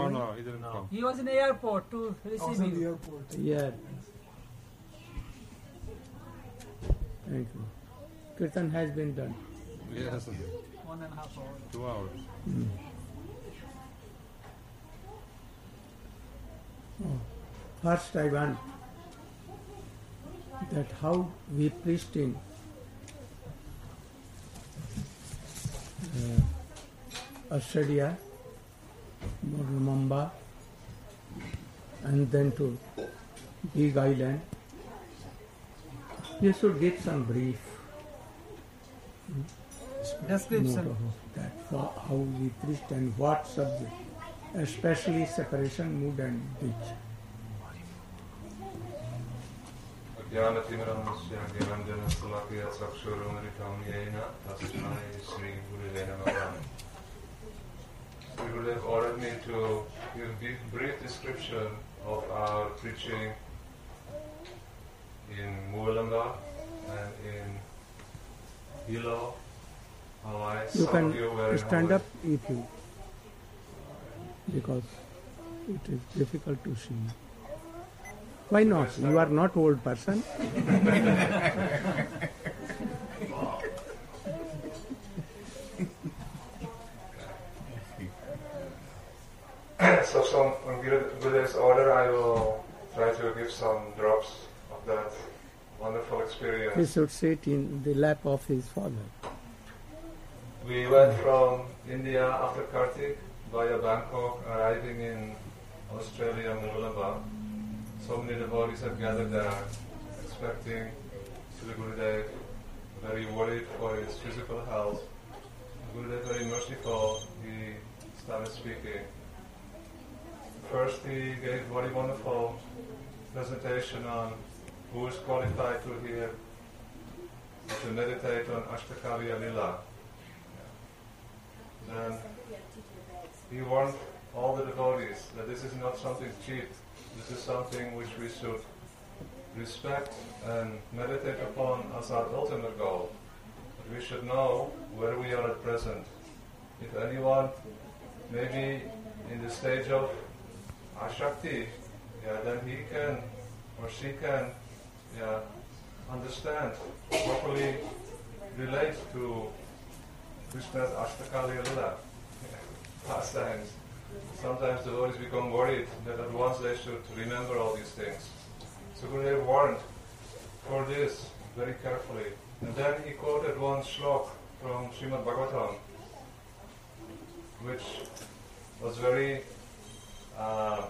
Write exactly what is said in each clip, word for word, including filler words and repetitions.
No, no, he didn't no. come. He was in the airport to receive in the you. airport. Yeah. Thank you. Kirtan has been done. Yes. One and a half hours. Two hours. Mm. Oh. First I want that how we preached in uh, Australia, Mumbai, and then to Big Island. You should get some brief description note of that, for how we preached and what subject, especially separation, mood and ditch. ज्ञानतिमिरमस्य ज्ञानञ्जनशलाकया चक्षुरुन्मिलितं येन तस्मै श्रीगुरुवे नमः. Sri Gurudev ordered me to give a brief description of our preaching in Moolanga and in Hilo, Hawaii. You Some can of you were in stand Hawaii. up if you, because it is difficult to see. Why not? You are not old person. So some, on Gurudev's order, I will try to give some drops of that wonderful experience. He should sit in the lap of his father. We went from India after Kartik via Bangkok, arriving in Australia, Moolamba. So many devotees had gathered there, expecting Sri Gurudev, very worried for his physical health. Gurudev, very merciful, he started speaking. First, he gave very wonderful presentation on who is qualified to hear, to meditate on Ashtakariya Lila. Then he warned all the devotees that this is not something cheap. This is something which we should respect and meditate upon as our ultimate goal. But we should know where we are at present. If anyone may be in the stage of Ashakti, yeah, then he can or she can yeah, understand, properly relate to Krishna's Ashtakaliya Lila pastimes. Sometimes the devotees become worried that at once they should remember all these things. So Gurudev warned for this very carefully. And then he quoted one shlok from Srimad Bhagavatam, which was very uh,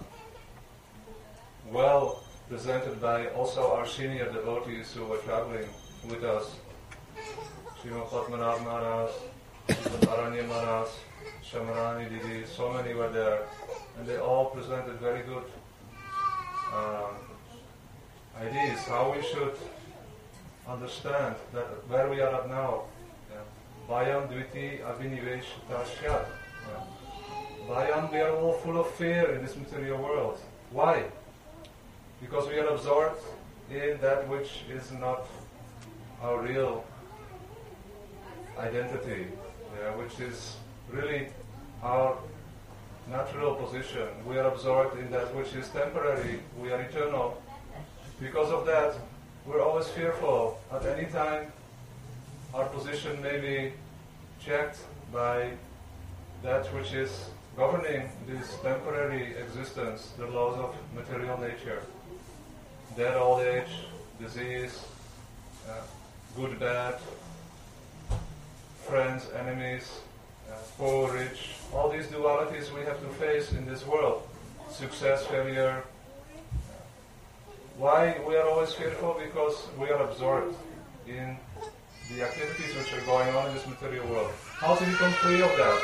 well presented by also our senior devotees who were traveling with us. Srimad Padmanabh Maharaj, Srimad Aranya Maharaj, Shamarani Didi, so many were there, and they all presented very good um, ideas how we should understand that where we are at now. Bhayam Dviti Abhiniveshita Shyat. Bhayam, we are all full of fear in this material world. Why? Because we are absorbed in that which is not our real identity, yeah, which is really our natural position. We are absorbed in that which is temporary, we are eternal. Because of that, we're always fearful. At any time, our position may be checked by that which is governing this temporary existence, the laws of material nature. Death, old age, disease, uh, good, bad, friends, enemies, uh, poor, rich, all these dualities we have to face in this world. Success, failure. Why we are always fearful? Because we are absorbed in the activities which are going on in this material world. How to become free of that?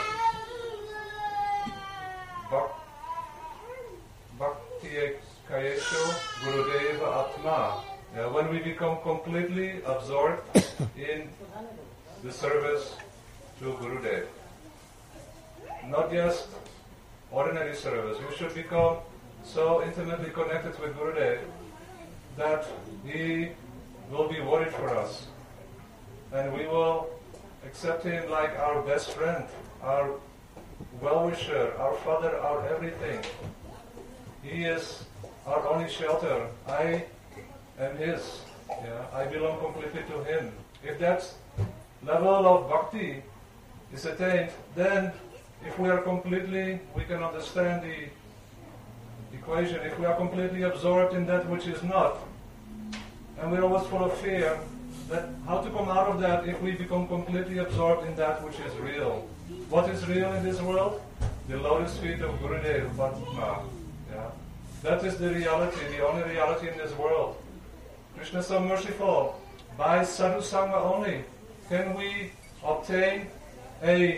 Bhakti Kayeshu Gurudeva Atma. Yeah, when we become completely absorbed in the service to Gurudev. Not just ordinary service. We should become so intimately connected with Gurudev that he will be worried for us. And we will accept him like our best friend, our well-wisher, our father, our everything. He is our only shelter. I am his. Yeah, I belong completely to him. If that level of bhakti is attained, then if we are completely, we can understand the equation. If we are completely absorbed in that which is not, and we're always full of fear, that how to come out of that if we become completely absorbed in that which is real. What is real in this world? The lotus feet of Gurudev Padma. Yeah. That is the reality, the only reality in this world. Krishna is so merciful. By sadhu sangha only can we obtain a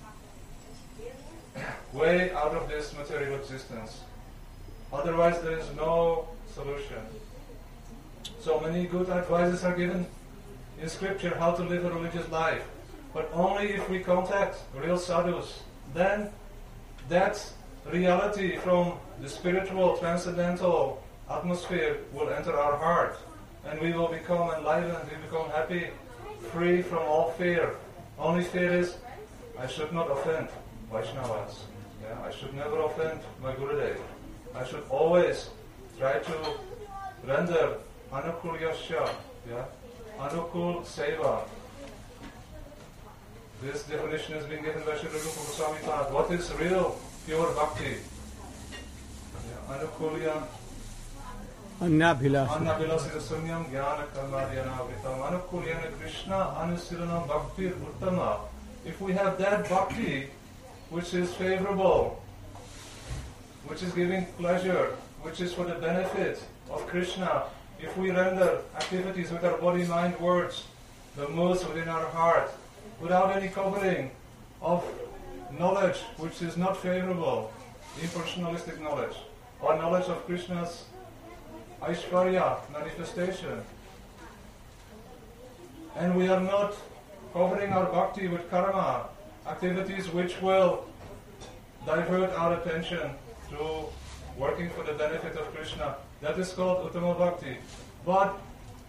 way out of this material existence. Otherwise there is no solution. So many good advices are given in scripture how to live a religious life. But only if we contact real sadhus, then that reality from the spiritual, transcendental atmosphere will enter our heart. And we will become enlightened, we become happy, free from all fear. Only fear is, I should not offend Vaishnavas. Yeah? I should never offend my Gurudev. I should always try to render Anukul Yasya, yeah? Anukul Seva. This definition has been given by Srila Rupa Goswami Thakur. What is real, pure bhakti? Yeah? Anukulya Annabhilashi. Annabhilasita sunyam jnana karmadhyana vritam anukulyana Krishna anusiranam bhaktir uttama. If we have that bhakti, which is favorable, which is giving pleasure, which is for the benefit of Krishna, if we render activities with our body, mind, words, the moods within our heart, without any covering of knowledge which is not favorable, impersonalistic knowledge, or knowledge of Krishna's Aishwarya, manifestation. And we are not covering our bhakti with karma, activities which will divert our attention to working for the benefit of Krishna. That is called Uttama Bhakti. But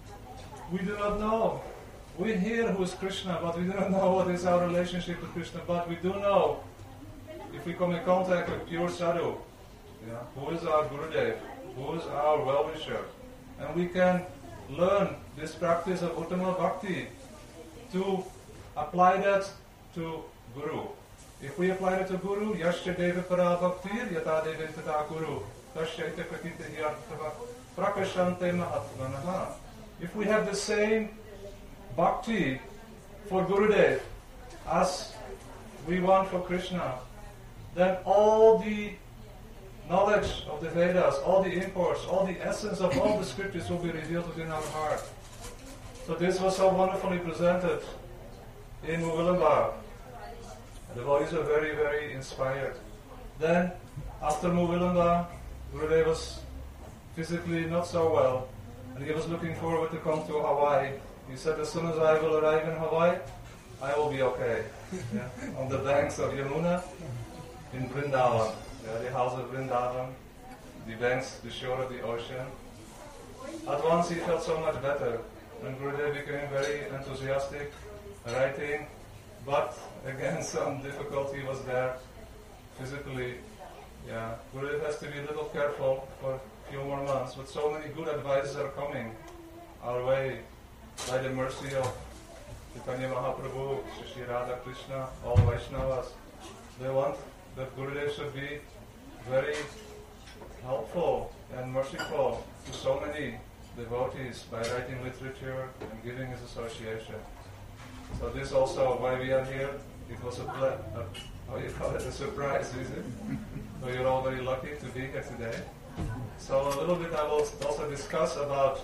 we do not know. We hear who is Krishna, but we do not know what is our relationship to Krishna. But we do know, if we come in contact with pure sadhu, yeah, who is our Gurudev, who is our well-wisher, and we can learn this practice of Uttama Bhakti to apply that to Guru. If we apply it to Guru, Yasya Deva Para Bhaktir Yata Deva Tata Guru Tasya Ita Katita Hiyartava Prakashante Mahatmanaha. If we have the same bhakti for Gurudev as we want for Krishna, then all the knowledge of the Vedas, all the imports, all the essence of all the scriptures will be revealed within our heart. So this was so wonderfully presented in Muvilamba. The devotees were very, very inspired. Then, after Muvilamba, Gurudev was physically not so well, and he was looking forward to come to Hawaii. He said, as soon as I will arrive in Hawaii, I will be okay. Yeah? On the banks of Yamuna, in Vrindavan. Yeah, the house of Vrindavan, the banks, the shore of the ocean. At once he felt so much better, and Gurudev became very enthusiastic, writing, but again some difficulty was there physically. Yeah, Gurudev has to be a little careful for a few more months, but so many good advices are coming our way by the mercy of Chaitanya Mahaprabhu, Shri Radha Krishna, all Vaishnavas. They want that Gurudev should be very helpful and merciful to so many devotees by writing literature and giving his association. So this also why we are here. It was a, ple- a how you call it, a surprise visit. So you're all very lucky to be here today. So a little bit I will also discuss about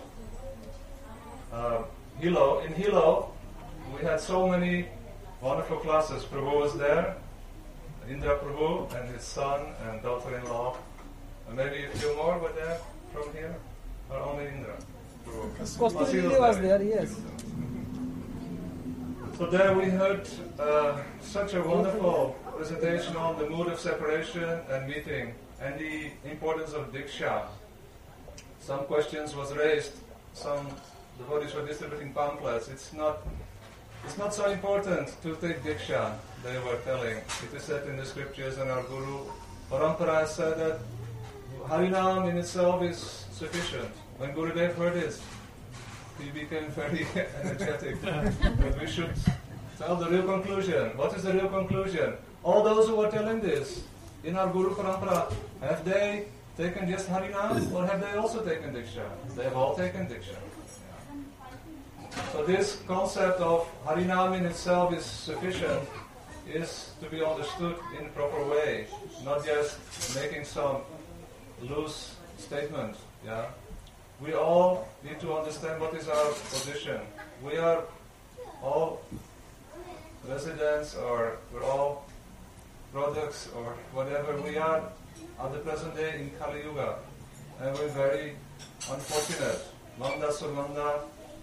uh, Hilo. In Hilo, we had so many wonderful classes. Prabhu was there, Indra Prabhu and his son and daughter-in-law, and maybe a few more were there from here, or only Indra Prabhu. Kosturi was there, yes. So there we heard uh, such a wonderful presentation on the mood of separation and meeting and the importance of Diksha. Some questions was raised, some devotees were distributing pamphlets. It's not it's not so important to take Diksha, they were telling. It is said in the scriptures, and our Guru Parampara said that Harinam in itself is sufficient. When Gurudev heard it, he became very energetic. But we should tell the real conclusion. What is the real conclusion? All those who are telling this in our Guru Parampara, have they taken just Harinam or have they also taken Diksha? They have all taken Diksha. So this concept of Harinam in itself is sufficient is to be understood in a proper way, not just making some loose statement. Yeah, we all need to understand what is our position. We are all residents, or we're all products, or whatever. We are at the present day in Kali Yuga, and we're very unfortunate. Manda Surmanda,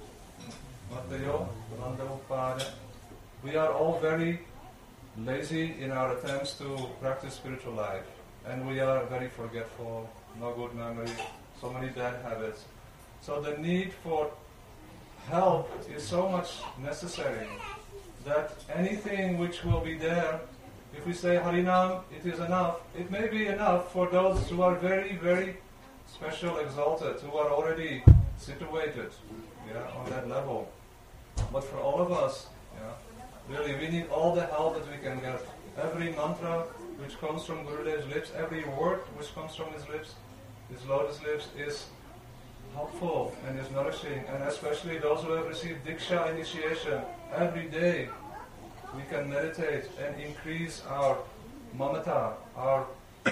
Matayo, Manda Upada. We are all very lazy in our attempts to practice spiritual life, and we are very forgetful, no good memory, so many bad habits. So the need for help is so much necessary that anything which will be there, if we say Harinam, it is enough. It may be enough for those who are very, very special, exalted, who are already situated, yeah, on that level. But for all of us, yeah, really, we need all the help that we can get. Every mantra which comes from Gurudev's lips, every word which comes from his lips, his lotus lips, is helpful and is nourishing. And especially those who have received Diksha initiation, every day we can meditate and increase our mamata, our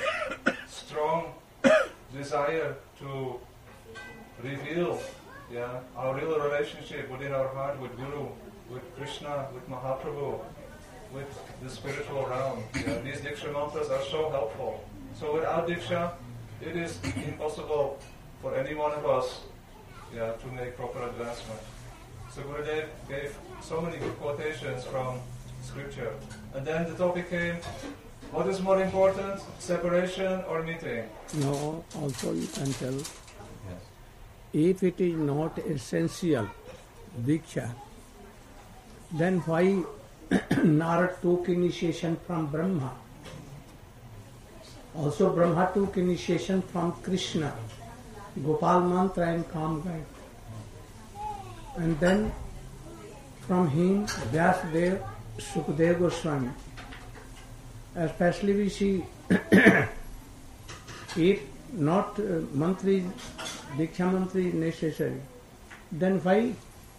strong desire to reveal, yeah, our real relationship within our heart with Guru, with Krishna, with Mahaprabhu, with the spiritual realm. Yeah, these Diksha mantras are so helpful. So without Diksha, it is impossible for any one of us, yeah, to make proper advancement. So Gurudev gave so many good quotations from scripture. And then the topic came, what is more important, separation or meeting? No, also you can tell. Yes. If it is not essential, Diksha, then why Narad took initiation from Brahma? Also Brahma took initiation from Krishna, Gopal Mantra and Kamgai. And then from him, Vyasadeva, Sukadeva Goswami. Especially we see, if not uh, mantri, Diksha mantri necessary, then why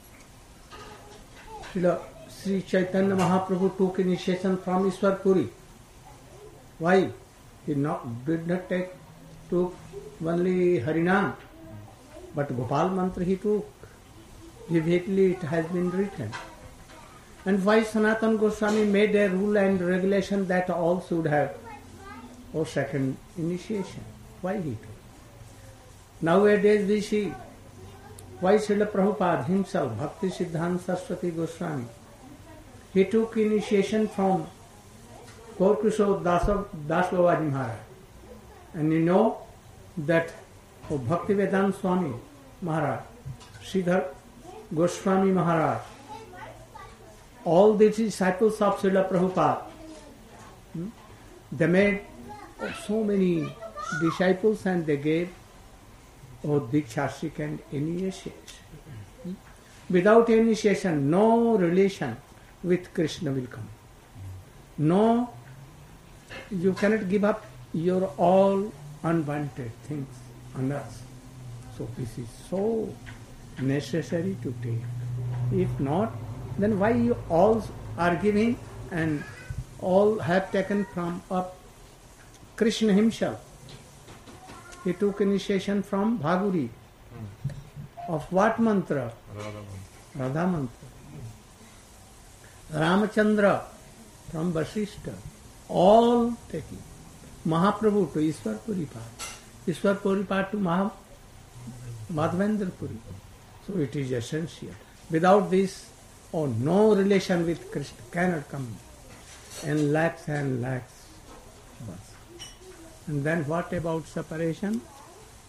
Srila Sri Chaitanya Mahaprabhu took initiation from Ishwar Puri? Why? He not, did not take took only Harinam, but Gopal Mantra he took. Vividly it has been written. And why Sanatana Goswami made a rule and regulation that all should have or second initiation? Why he took? Nowadays we see why Srila Prabhupada himself, Bhakti Siddhanta Saraswati Goswami, he took initiation from Gaur Kishore Das Babaji Maharaj. And you know that oh, Bhakti Vedanta Swami Maharaj, Sridhar Goswami Maharaj, all these disciples of Srila Prabhupada, hmm, they made oh, so many disciples and they gave oh, Dikshasik and initiation. Hmm? Without initiation, no relation with Krishna will come. No, you cannot give up your all unwanted things on us. So this is so necessary to take. If not, then why you all are giving and all have taken from up Krishna himself? He took initiation from Bhaguri. Of what mantra? Radha mantra. Ramachandra from Vasishtha. All taking. Mahaprabhu to Ishwar Puripad. Ishwar Puripad to Maha Madhavendra Puri. So it is essential. Without this, oh, no relation with Krishna cannot come. And lakhs and lakhs. Bas. And then what about separation?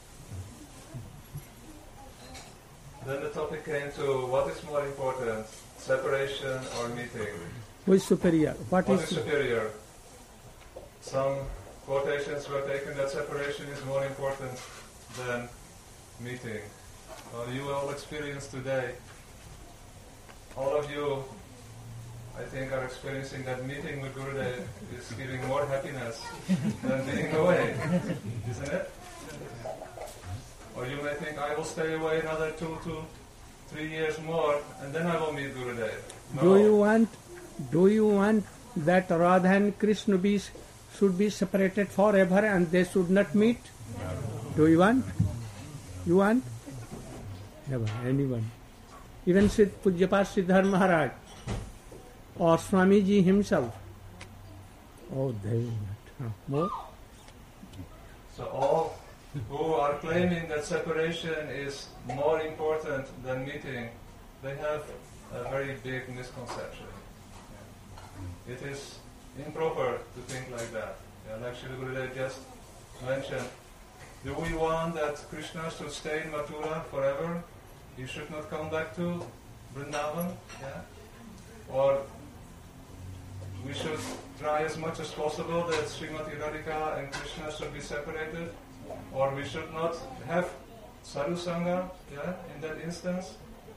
Then the topic came to what is more important, separation or meeting. Who is superior? What What is is superior? Some quotations were taken that separation is more important than meeting. Well, you all experience today, all of you, I think, are experiencing that meeting with Gurudev is giving more happiness than being away, isn't it? Or you may think, I will stay away another two to three years more, and then I will meet Gurudev. No. Do you want? Do you want that Radha and Krishna be, should be separated forever and they should not meet? Do you want? You want? Never. Anyone. Even Sid Pujyapat Siddhar Maharaj or Swamiji himself. Oh, they will not. No. More? So all who are claiming that separation is more important than meeting, they have a very big misconception. It is improper to think like that. Yeah, like Srila Gurudev just mentioned, do we want that Krishna should stay in Mathura forever? He should not come back to Vrindavan? Yeah? Or we should try as much as possible that Srimati Radhika and Krishna should be separated? Or we should not have Sadhu Sangha, yeah, in that instance?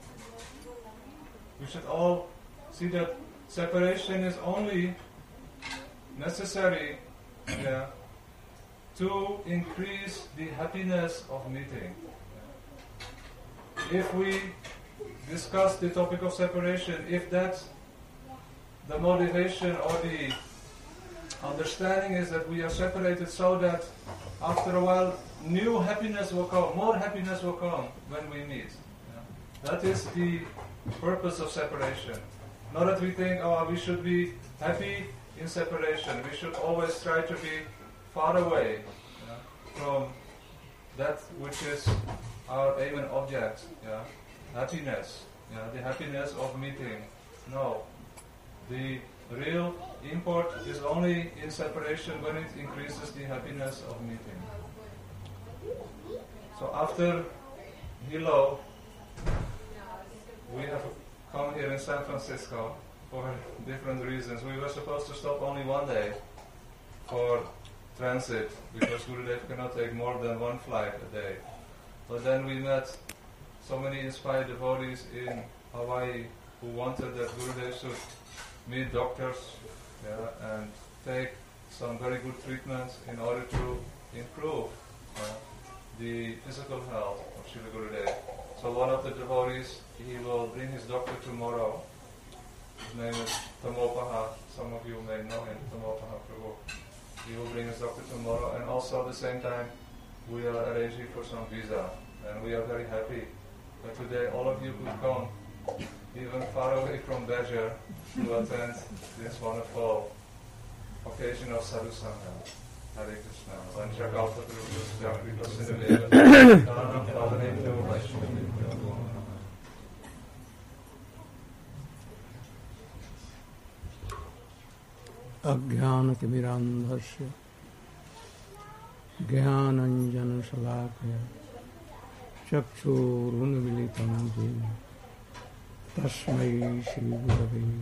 We should all see that separation is only necessary, yeah, to increase the happiness of meeting. If we discuss the topic of separation, if that's the motivation or the understanding is that we are separated so that after a while new happiness will come, more happiness will come when we meet. Yeah. That is the purpose of separation. Not that we think, oh, we should be happy in separation. We should always try to be far away, yeah, from that which is our aim and object. Yeah, happiness. Yeah, the happiness of meeting. No, the real import is only in separation when it increases the happiness of meeting. So after Hilo, we have come here in San Francisco for different reasons. We were supposed to stop only one day for transit because Gurudev cannot take more than one flight a day. But then we met so many inspired devotees in Hawaii who wanted that Gurudev should meet doctors, yeah, and take some very good treatments in order to improve uh, the physical health of Srila Gurudev. So one of the devotees, he will bring his doctor tomorrow. His name is Tamopaha. Some of you may know him, Tamopaha Prabhu. He will bring his doctor tomorrow, and also at the same time we are arranging for some visa, and we are very happy that today all of you could come even far away from Badger to attend this wonderful occasion of Sadhu Sangha. Hare Krishna. Vancha kalpa tarubhyascha kripa sindhuveva dhanam pavanebhyo vaishnavebhyo. Ajnanatimirandhasya Jnananjana-salakaya Chakshurunmilitam Jena Tasmai Shri Gurave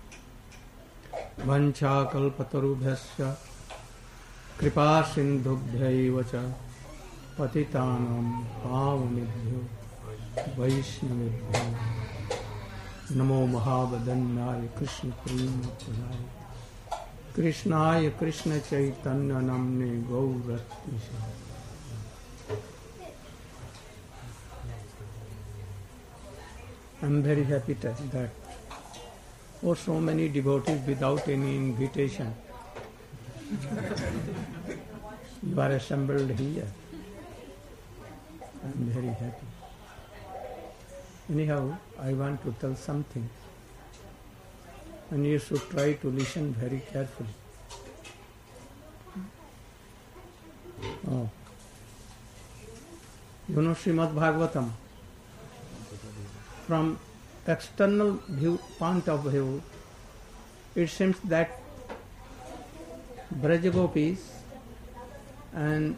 Vanchakalpatarubhyasya Kripa Sindhubhyaiva cha Patitanam Pavanebhyo Vaishnavebhyo Namo Mahavadanyaya Krishna Prema Pradaya Krishnaya Krishna Chaitanya Namne Gaurati. I am very happy that oh, so many devotees without any invitation you are assembled here. I am very happy. Anyhow, I want to tell something, and you should try to listen very carefully. Oh. You know Srimad Bhagavatam, from external view, point of view, it seems that Brajagopis and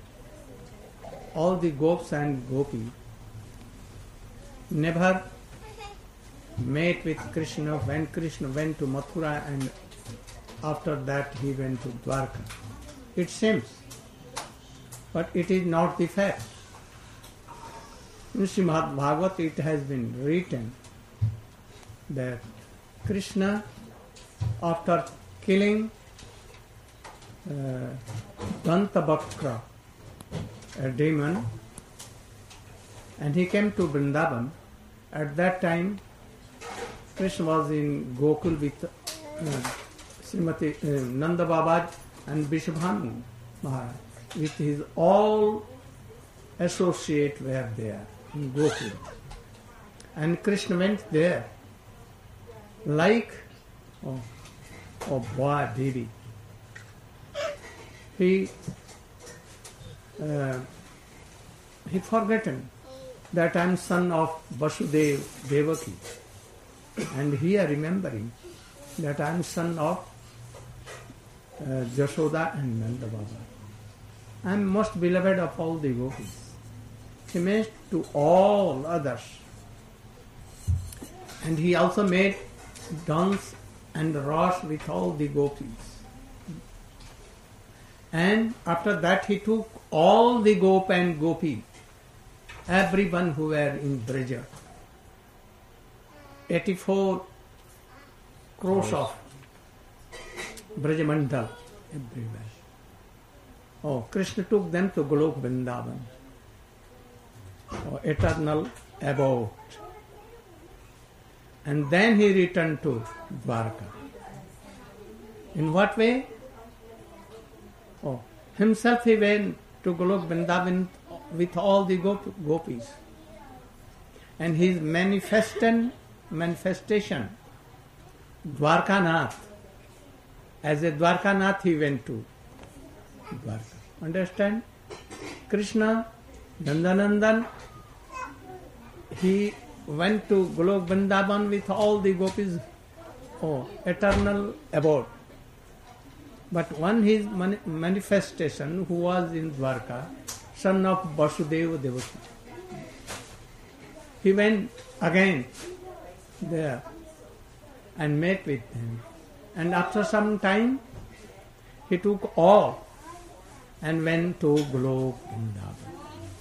all the Gops and Gopi never met with Krishna when Krishna went to Mathura, and after that he went to Dwarka. It seems, but it is not the fact. In Srimad Bhagavad it has been written that Krishna, after killing uh, Dantabhakra, a demon, and he came to Vrindavan. At that time, Krishna was in Gokul with uh, Srimati uh, Nanda Baba and Vrishabhanu Maharaj. With his all associates were there in Gokul. And Krishna went there like, oh, oh boy, baby. He uh, he forgotten that I am son of Vasudeva Devaki, and here remembering that I am son of uh, Jashoda and Nanda Baba. I am most beloved of all the gopis. He made to all others, and he also made dance and ras with all the gopis. And after that he took all the gop and gopi, everyone who were in Braja, eighty-four crores of Brajamandal everywhere. Oh, Krishna took them to Golok Vrindavan, oh, eternal abode. And then he returned to Dwarka. In what way? Oh, himself he went to Golok Vrindavan with all the gop- gopis. And his manifestation, manifestation, Dwarkanath, as a Dwarkanath he went to Dwarka. Understand? Krishna, Nandanandan, he went to Golok Vrindavan with all the gopis, oh, eternal abode. But one his man- manifestation, who was in Dwarka, son of Vasudeva Devaki, he went again there and met with them. And after some time, he took all and went to Golok Vrindavan.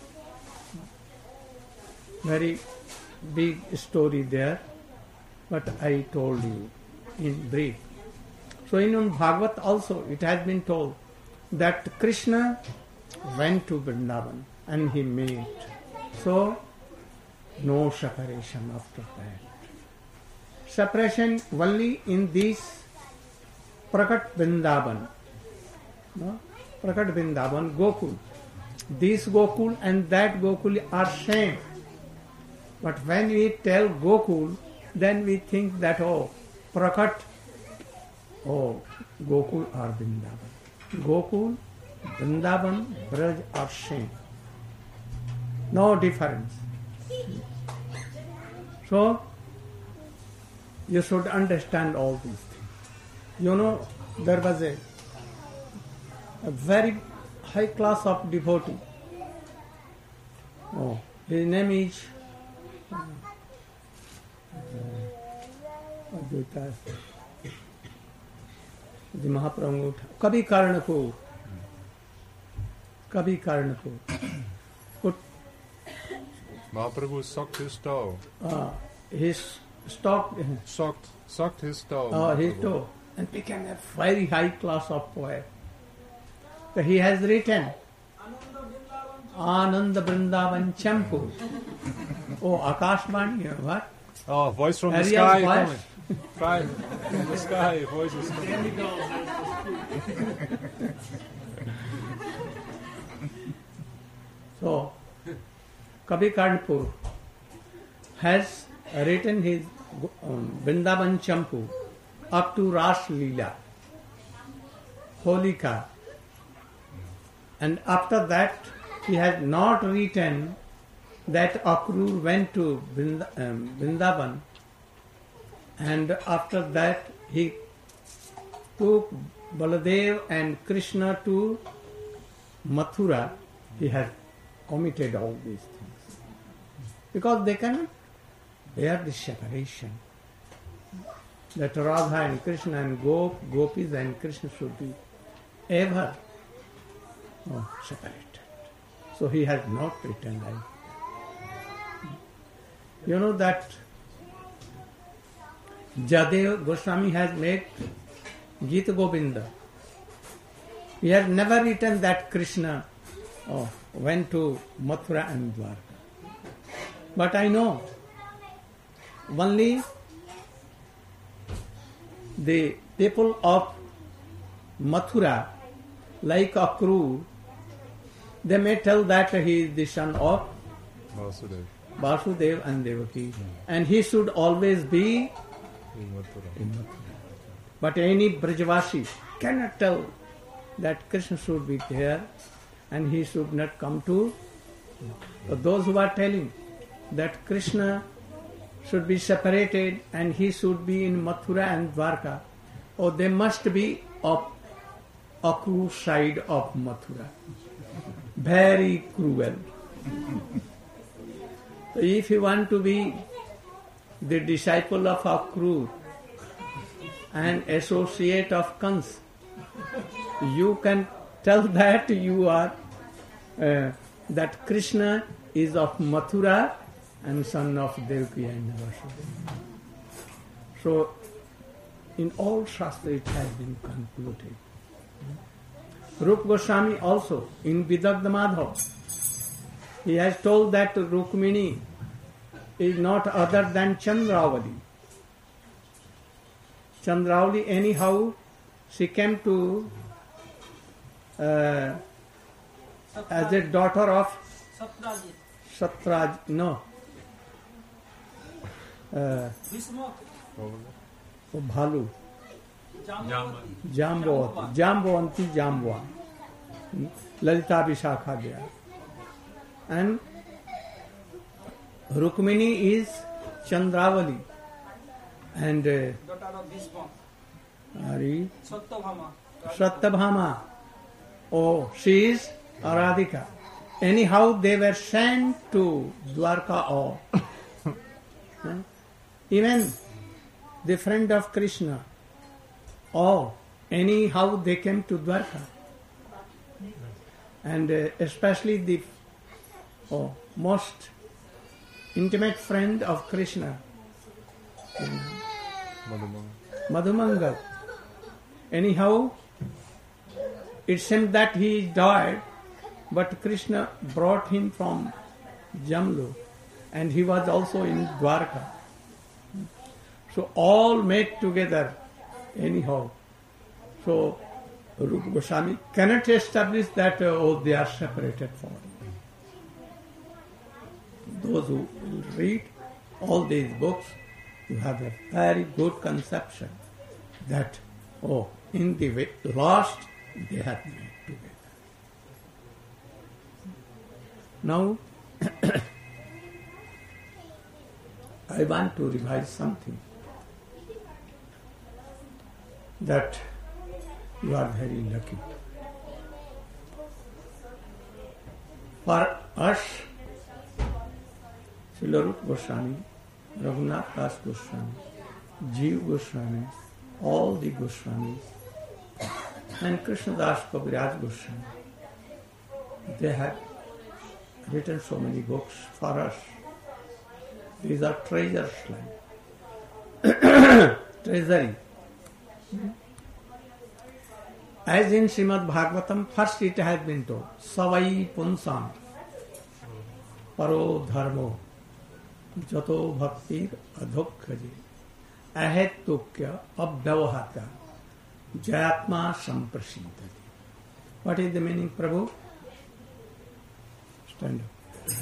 Very big story there, but I told you in brief. So in Bhagavad also it has been told that Krishna went to Vrindavan and he met. So no separation after that. Separation only in this Prakat Vrindavan. No? Prakat Vrindavan, Gokul. This Gokul and that Gokul are same. But when we tell Gokul, then we think that, oh, Prakat, oh, Gokul or Vrindavan. Gokul, Vrindavan, Braj are same. No difference. So, you should understand all these things. You know, there was a, a very high class of devotee. Oh, his name is the Mahaprabhu, Kavi Karnapur. Kavi Karnapur. Put Mahaprabhu sucked his toe. uh, his stock, Sucked, sucked his toe. uh, his Mahaprabhu. toe, and became a very high class of poet. So he has written Ananda Vrindavan Champu. Oh, Akashvani, what? Oh, voice from the Ariel's sky voice. coming. Right, from the sky, voices coming. So, Kavi Karnapur has written his um, Vrindavan Champu up to Ras Leela, Holika, and after that he has not written that Akrur went to Vrind- um, Vrindavan, and after that he took Baladev and Krishna to Mathura. He has omitted all these things because they cannot There the separation. That Radha and Krishna and Gop, Gopis and Krishna should be ever oh, separated. So he has not written that. You know that Jadev Goswami has made Gita Govinda. He has never written that Krishna oh, went to Mathura and Dwarka. But I know only the people of Mathura, like Akrur, they may tell that he is the son of Vasudeva. Vasudeva and Devaki, and he should always be In Mathura. in Mathura. But any Brajavasi cannot tell that Krishna should be there and he should not come to. But those who are telling that Krishna should be separated and he should be in Mathura and Dwarka, or they must be of Akrur side of Mathura. Very cruel. So if you want to be the disciple of Akrur and associate of Kans, you can tell that you are uh, that Krishna is of Mathura and son of Devaki and Vasudeva. So in all Shastra it has been concluded. Rupa Goswami also in Vidagdha Madhav, he has told that Rukmini is not other than Chandravali. Chandravali, anyhow, she came to uh, as a daughter of Satrajit. Satraj, no, uh, Bhisma. oh, Bhalu, Jambavati. Jambavati, Jambavanti, Jambava, hmm? Lalita Vishakha there. And Rukmini is Chandravali and uh, Daughter of Bhisma. Hari Satyabhama. Satyabhama. Oh, she is Aradhika. Anyhow, they were sent to Dwarka all. Huh? Even the friend of Krishna, all, anyhow they came to Dwarka. And uh, especially the oh, most intimate friend of Krishna, Madhumanga. Madhumangal. Anyhow, it seemed that he died, but Krishna brought him from Jamlu and he was also in Dwarka. So all met together anyhow. So Rupa Goswami cannot establish that uh, oh, they are separated from. Those who will read all these books, you have a very good conception that, oh, in the way, last they have met together. Now, I want to revise something that you are very lucky. For us, Srila Rupa Goswami, Raghunath Das Goswami, Jeev Goswami, all the Goswamis, and Krishnadas Kaviraj Goswami, they have written so many books for us. These are treasures like treasury. As in Srimad Bhagavatam, first it has been told, Savai Punsam, Paro Dharmo, Jato Bhaktir Adhokhaji, Ahetukya Abhyavahata, Jayatma Samprasiddhati. What is the meaning, Prabhu? Stand up.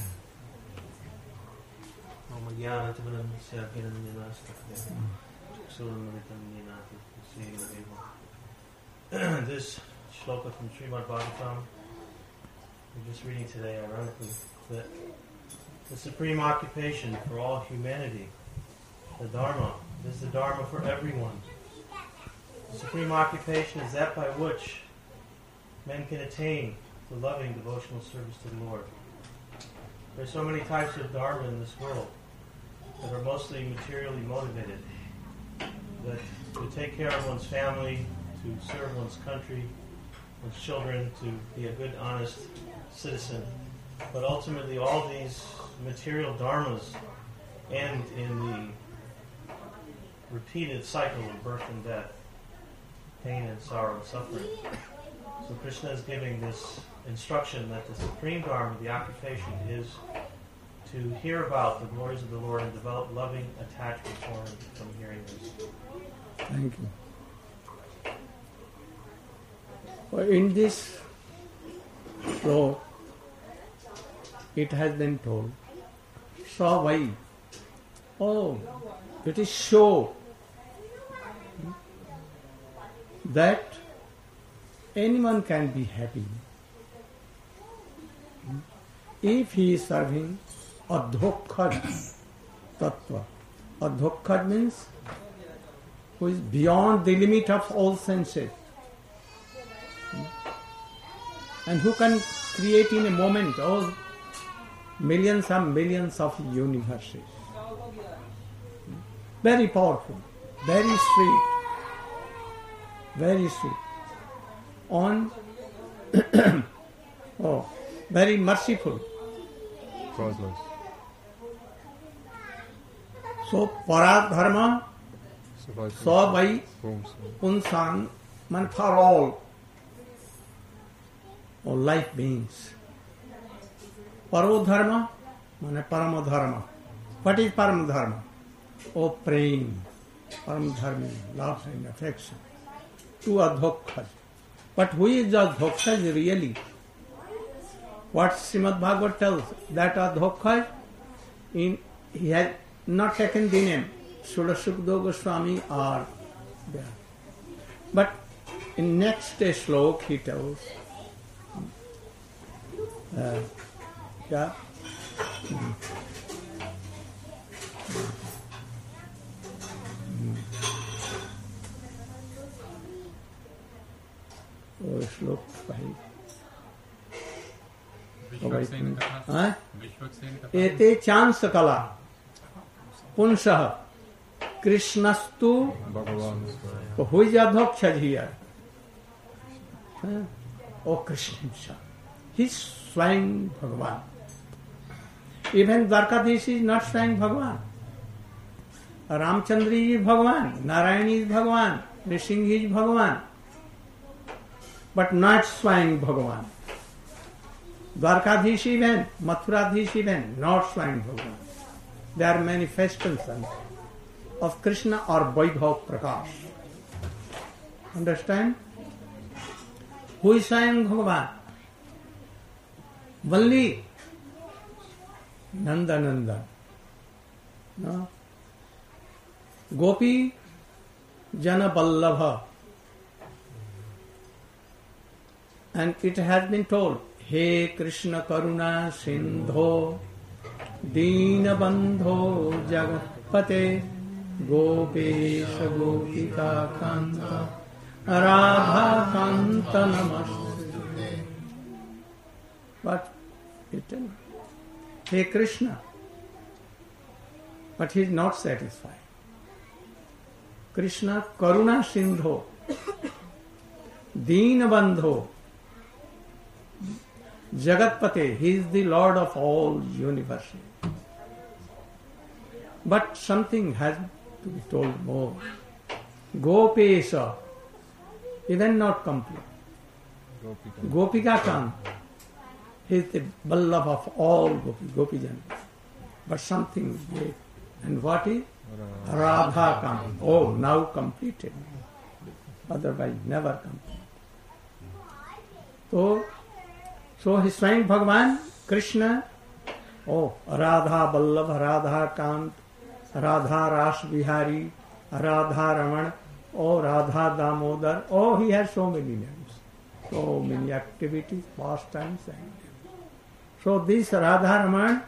This shloka from Srimad Bhagavatam, we're just reading today, ironically, that the supreme occupation for all humanity, the Dharma, this is the Dharma for everyone. The supreme occupation is that by which men can attain to loving devotional service to the Lord. There are so many types of Dharma in this world. that are mostly materially motivated. That to take care of one's family, to serve one's country, one's children, to be a good, honest citizen. But ultimately, all these material dharmas end in the repeated cycle of birth and death, pain and sorrow and suffering. So Krishna is giving this instruction that the supreme dharma, the occupation, is to hear about the glories of the Lord and develop loving attachment for Him from hearing this. Thank you. Well, in this flow, it has been told, so why? Oh, it is show that anyone can be happy if he is serving adhokhad tattva. Adhokhad means who is beyond the limit of all senses and who can create in a moment all millions and millions of universes. Very powerful, very sweet, very sweet. On oh, very merciful. Causeless. So, paradharma, so by Boom. punsan, man for all, all life beings. Parodharma, man paramadharma. What is paramadharma? Oh, praying, paramdharmi, love and affection. To adhokhaj. But who is adhokhaj really? What Srimad Bhagavad tells, that adhokhaj, in he has not taken the name, Srila Sukadeva Goswami are there. But in next slok he tells, uh, yeah, mm, mm, oh, slok five. हाँ? एते chance कला पुंसः कृष्णस्तु who is adhoksha here? Huh? Oh, Krishna himself. He is Swayam Bhagavan. Even Dwarkadhish is not Swayam Bhagavan. Ramchandri is Bhagavan. Narayani is Bhagavan. Nrsimha is Bhagavan. But not Swayam Bhagavan. Dwarkadhish even, Mathuradhish even, not Swayam Bhagavan. They are manifestations of Krishna or Vaibhav Prakash. Understand? Who is Swayam Bhagavan? Valli, Nanda Nanda. No? Gopi, Jana Vallabha. And it has been told, He Krishna Karuna Sindho Dina Bandho Jagatpate Gopesha Gopika Kanta Radha Kanta Namaste. But it tells, Hey Krishna. But he is not satisfied. Krishna Karuna Sindho Dina Bandho Jagatpate, he is the Lord of all universes. But something has to be told more. Gopesha, even not complete. Gopika Kant, he is the Vallabh of all Gopi, Gopijan. But something great. And what is? Radha Kant. Oh, now completed. Otherwise never complete. So, So his Swayam Bhagavan, Krishna, oh, Radha Vallabha, Radha Kant, Radha Ras Bihari, Radha Raman, oh, Radha Damodar, oh, he has so many names, so many activities, pastimes. So this Radha Raman,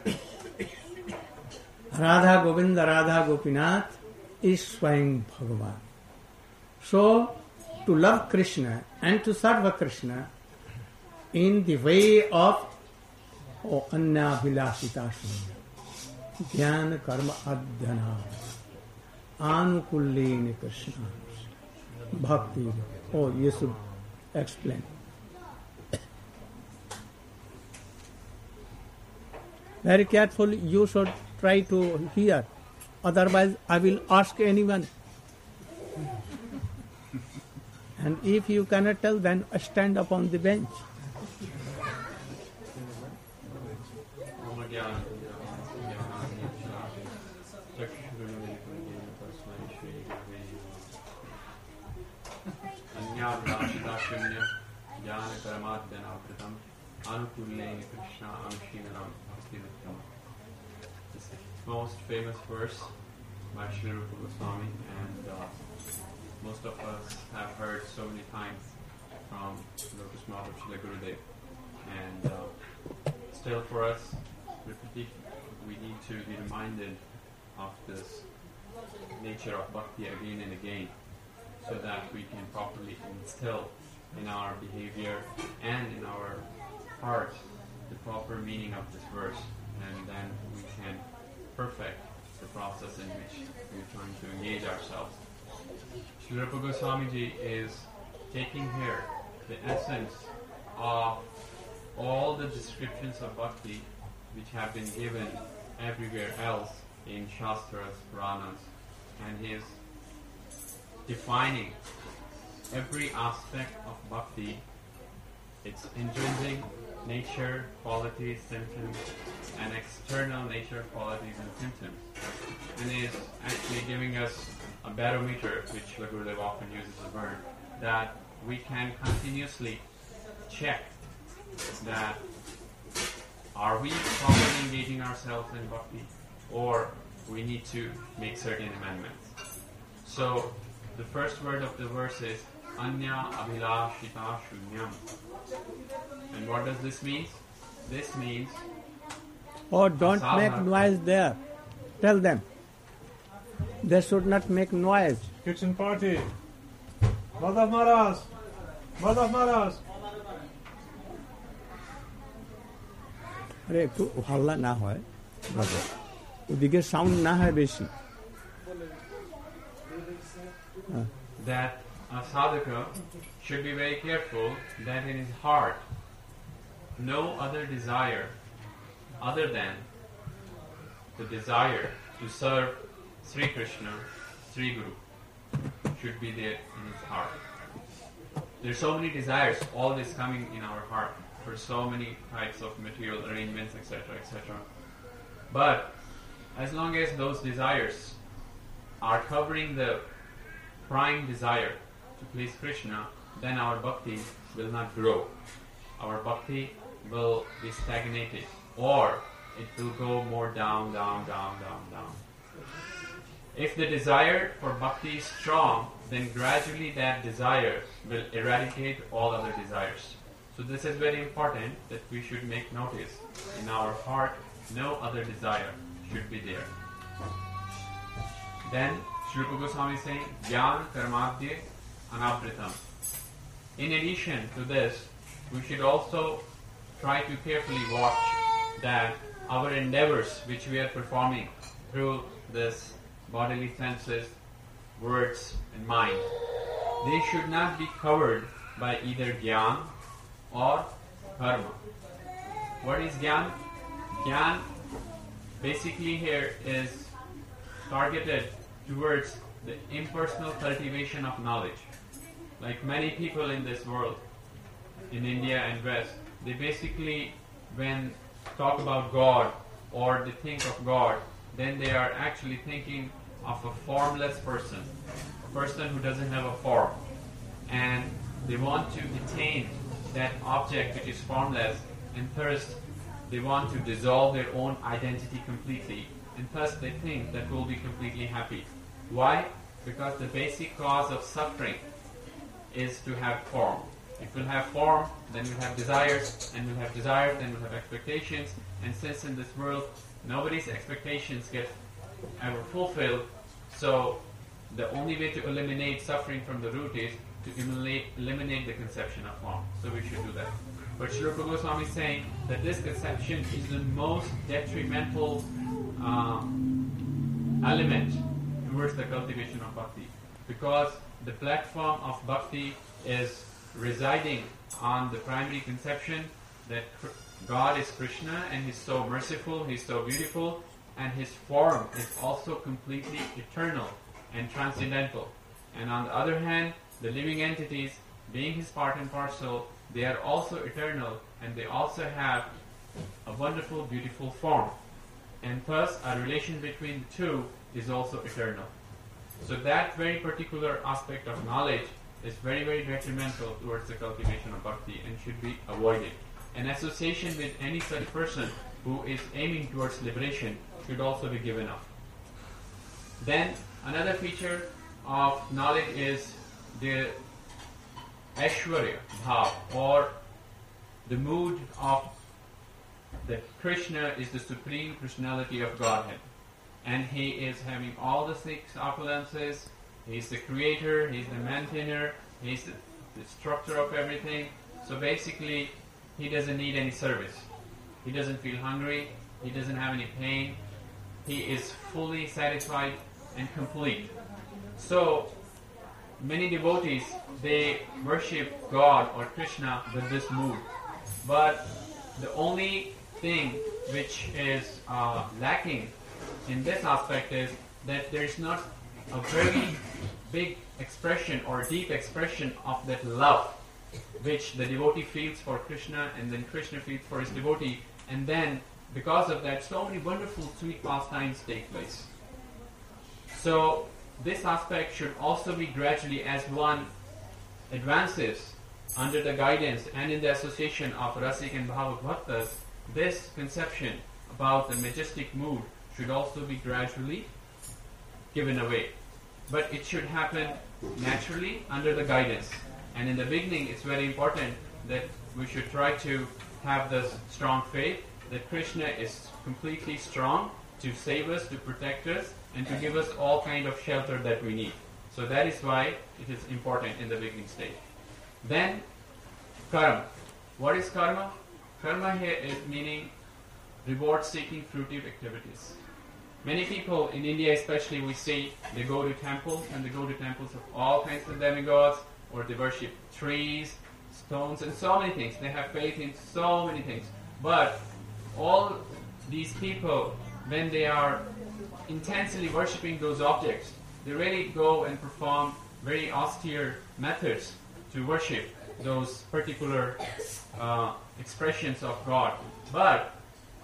Radha Govinda, Radha Gopinath is Swayam Bhagavan. So to love Krishna and to serve Krishna in the way of oh, Anna Vilasita. Jnana karma adhyana anukulleni Krishna bhakti. Oh, you should explain. Very carefully you should try to hear. Otherwise I will ask anyone. And if you cannot tell, then stand upon the bench. This is the most famous verse by Srila Rupa Goswami, and uh, most of us have heard so many times from Lotus Maharaj Srila Gurudev. And uh, still for us, repetition, we need to be reminded of this nature of bhakti again and again, so that we can properly instill in our behavior and in our heart the proper meaning of this verse, and then we can perfect the process in which we're trying to engage ourselves. Srila Rupa Goswami Ji is taking here the essence of all the descriptions of bhakti which have been given everywhere else in Shastras, Puranas, and he is defining every aspect of bhakti, its intrinsic nature, qualities, symptoms, and external nature, qualities, and symptoms. And he is actually giving us a barometer, which Srila Gurudev often uses the word, that we can continuously check that are we properly engaging ourselves in bhakti, or we need to make certain amendments. So the first word of the verse is Anya Abhilashita Shunyam. And what does this mean? This means Oh, don't Sadhana. make noise there. Tell them. They should not make noise. Kitchen party. Madhav Maharaj. Madhav Maharaj. আরে একটু হাল্লা না হয় ওদিকে sound না হয় বেশি that a sadhaka should be very careful that in his heart no other desire other than the desire to serve Sri Krishna, Sri Guru, should be there in his heart. There are so many desires, all this coming in our heart for so many types of material arrangements, et cetera, et cetera. But as long as those desires are covering the prime desire to please Krishna, then our bhakti will not grow. Our bhakti will be stagnated, or it will go more down, down, down, down, down. If the desire for bhakti is strong, then gradually that desire will eradicate all other desires. So this is very important that we should make notice. In our heart, no other desire should be there. Then, Sri Rupa Goswami is saying, Jnana Karmadhya Anavritam. In addition to this, we should also try to carefully watch that our endeavors which we are performing through this bodily senses, words, and mind, they should not be covered by either Jnana or Karma. What is Jnana? Jnana basically here is targeted towards the impersonal cultivation of knowledge. Like many people in this world, in India and West, they basically, when talk about God or they think of God, then they are actually thinking of a formless person, a person who doesn't have a form. And they want to attain that object which is formless, and first they want to dissolve their own identity completely, and thus they think that we'll be completely happy. Why? Because the basic cause of suffering is to have form. If we'll have form, then we'll have desires, and we'll have desires, then we'll have expectations, and since in this world nobody's expectations get ever fulfilled, so the only way to eliminate suffering from the root is to eliminate, eliminate the conception of form. So we should do that. But Sri Rupa Goswami is saying that this conception is the most detrimental uh, element towards the cultivation of bhakti, because the platform of bhakti is residing on the primary conception that God is Krishna and He's so merciful, He's so beautiful, and His form is also completely eternal and transcendental. And on the other hand, the living entities, being His part and parcel, they are also eternal and they also have a wonderful, beautiful form. And thus, our relation between the two is also eternal. So that very particular aspect of knowledge is very, very detrimental towards the cultivation of bhakti and should be avoided. An association with any such person who is aiming towards liberation should also be given up. Then, another feature of knowledge is the Aishwarya Bhav, or the mood of that Krishna is the supreme personality of Godhead. And He is having all the six opulences. He is the creator, He is the maintainer, He is the, the structure of everything. So basically, He doesn't need any service. He doesn't feel hungry, He doesn't have any pain. He is fully satisfied and complete. So, many devotees, they worship God or Krishna with this mood. But the only thing which is uh, lacking in this aspect is that there is not a very big expression or deep expression of that love which the devotee feels for Krishna and then Krishna feels for his devotee, and then because of that so many wonderful sweet pastimes take place. So this aspect should also be gradually, as one advances under the guidance and in the association of Rasik and Bhavak Bhaktas, this conception about the majestic mood should also be gradually given away. But it should happen naturally under the guidance. And in the beginning, it's very important that we should try to have this strong faith that Krishna is completely strong to save us, to protect us, and to give us all kind of shelter that we need. So that is why it is important in the beginning stage. Then, karma. What is karma? Karma here is meaning reward-seeking fruitive activities. Many people in India especially, we see they go to temples, and they go to temples of all kinds of demigods, or they worship trees, stones, and so many things. They have faith in so many things. But all these people, when they are intensely worshipping those objects, they really go and perform very austere methods to worship those particular uh, expressions of God. But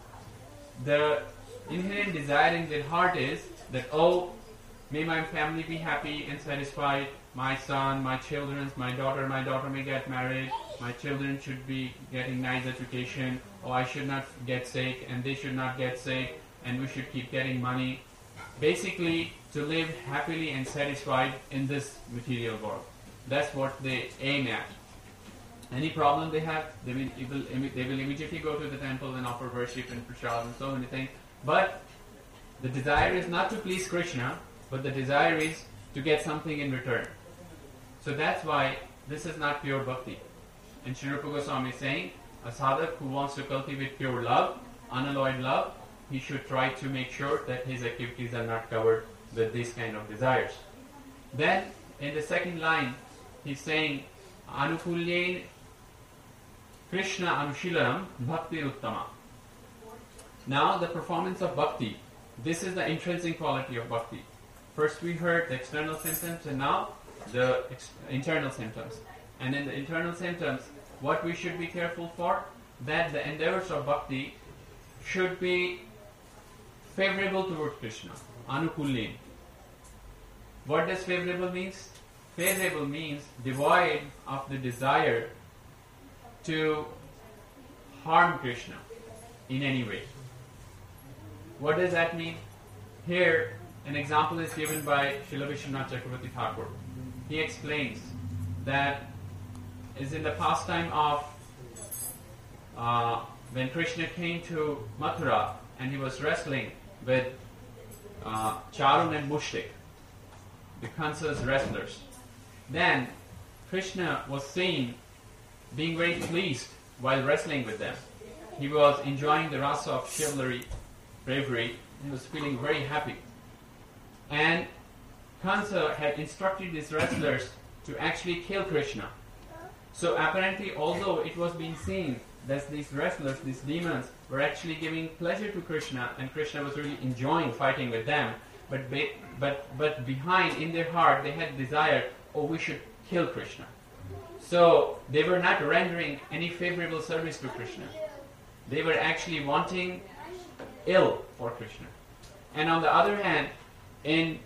the inherent desire in their heart is that, oh, may my family be happy and satisfied, my son, my children, my daughter, my daughter may get married, my children should be getting nice education, or I should not get sick, and they should not get sick, and we should keep getting money. Basically, to live happily and satisfied in this material world. That's what they aim at. Any problem they have, they will, they will immediately go to the temple and offer worship and prasad and so many things. But the desire is not to please Krishna, but the desire is to get something in return. So that's why this is not pure bhakti. And Sri Rupa Goswami is saying, a sadhak who wants to cultivate pure love, unalloyed love, he should try to make sure that his activities are not covered with these kind of desires. Then, in the second line, he's saying, Anukulyen Krishna Anushilaram Bhakti Uttama. Now, the performance of bhakti, this is the intrinsic quality of bhakti. First we heard the external symptoms, and now the ex- internal symptoms. And in the internal symptoms, what we should be careful for, that the endeavors of bhakti should be favorable toward Krishna, anukulin. What does favorable means? Favorable means devoid of the desire to harm Krishna in any way. What does that mean? Here, an example is given by Srila Vishwanath Chakravarti Thakur. He explains that is in the pastime of uh, when Krishna came to Mathura and he was wrestling with uh, Charun and Mushrik, the Kansa's wrestlers. Then Krishna was seen being very pleased while wrestling with them. He was enjoying the rasa of chivalry, bravery, he was feeling very happy. And Kansa had instructed these wrestlers to actually kill Krishna. So apparently, although it was being seen that these wrestlers, these demons, were actually giving pleasure to Krishna, and Krishna was really enjoying fighting with them, but be, but but behind, in their heart, they had desire, oh, we should kill Krishna. So they were not rendering any favorable service to Krishna. They were actually wanting ill for Krishna. And on the other hand, in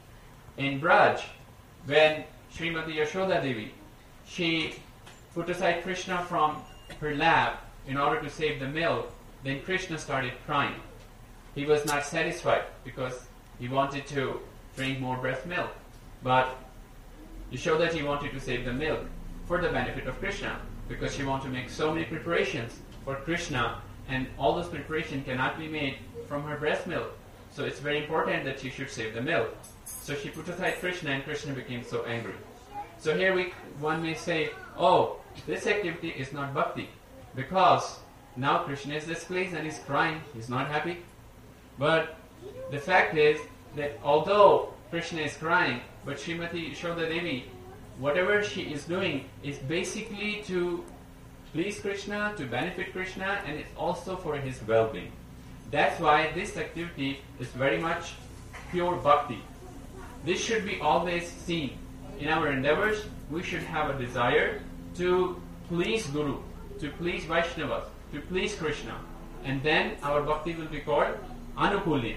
in Braj, when Srimati Yashoda Devi, she put aside Krishna from her lap in order to save the milk, then Krishna started crying. He was not satisfied because he wanted to drink more breast milk. But Yashoda Ji wanted to save the milk for the benefit of Krishna, because she wanted to make so many preparations for Krishna, and all those preparations cannot be made from her breast milk. So it's very important that she should save the milk. So she put aside Krishna, and Krishna became so angry. So here we one may say, oh, this activity is not bhakti, because now Krishna is displeased and he's crying, he's not happy. But the fact is that although Krishna is crying, but Srimati Yashoda Devi, whatever she is doing is basically to please Krishna, to benefit Krishna, and it's also for his well-being. That's why this activity is very much pure bhakti. This should be always seen. In our endeavors, we should have a desire to please Guru, to please Vaishnavas, to please Krishna. And then our bhakti will be called Anukulya.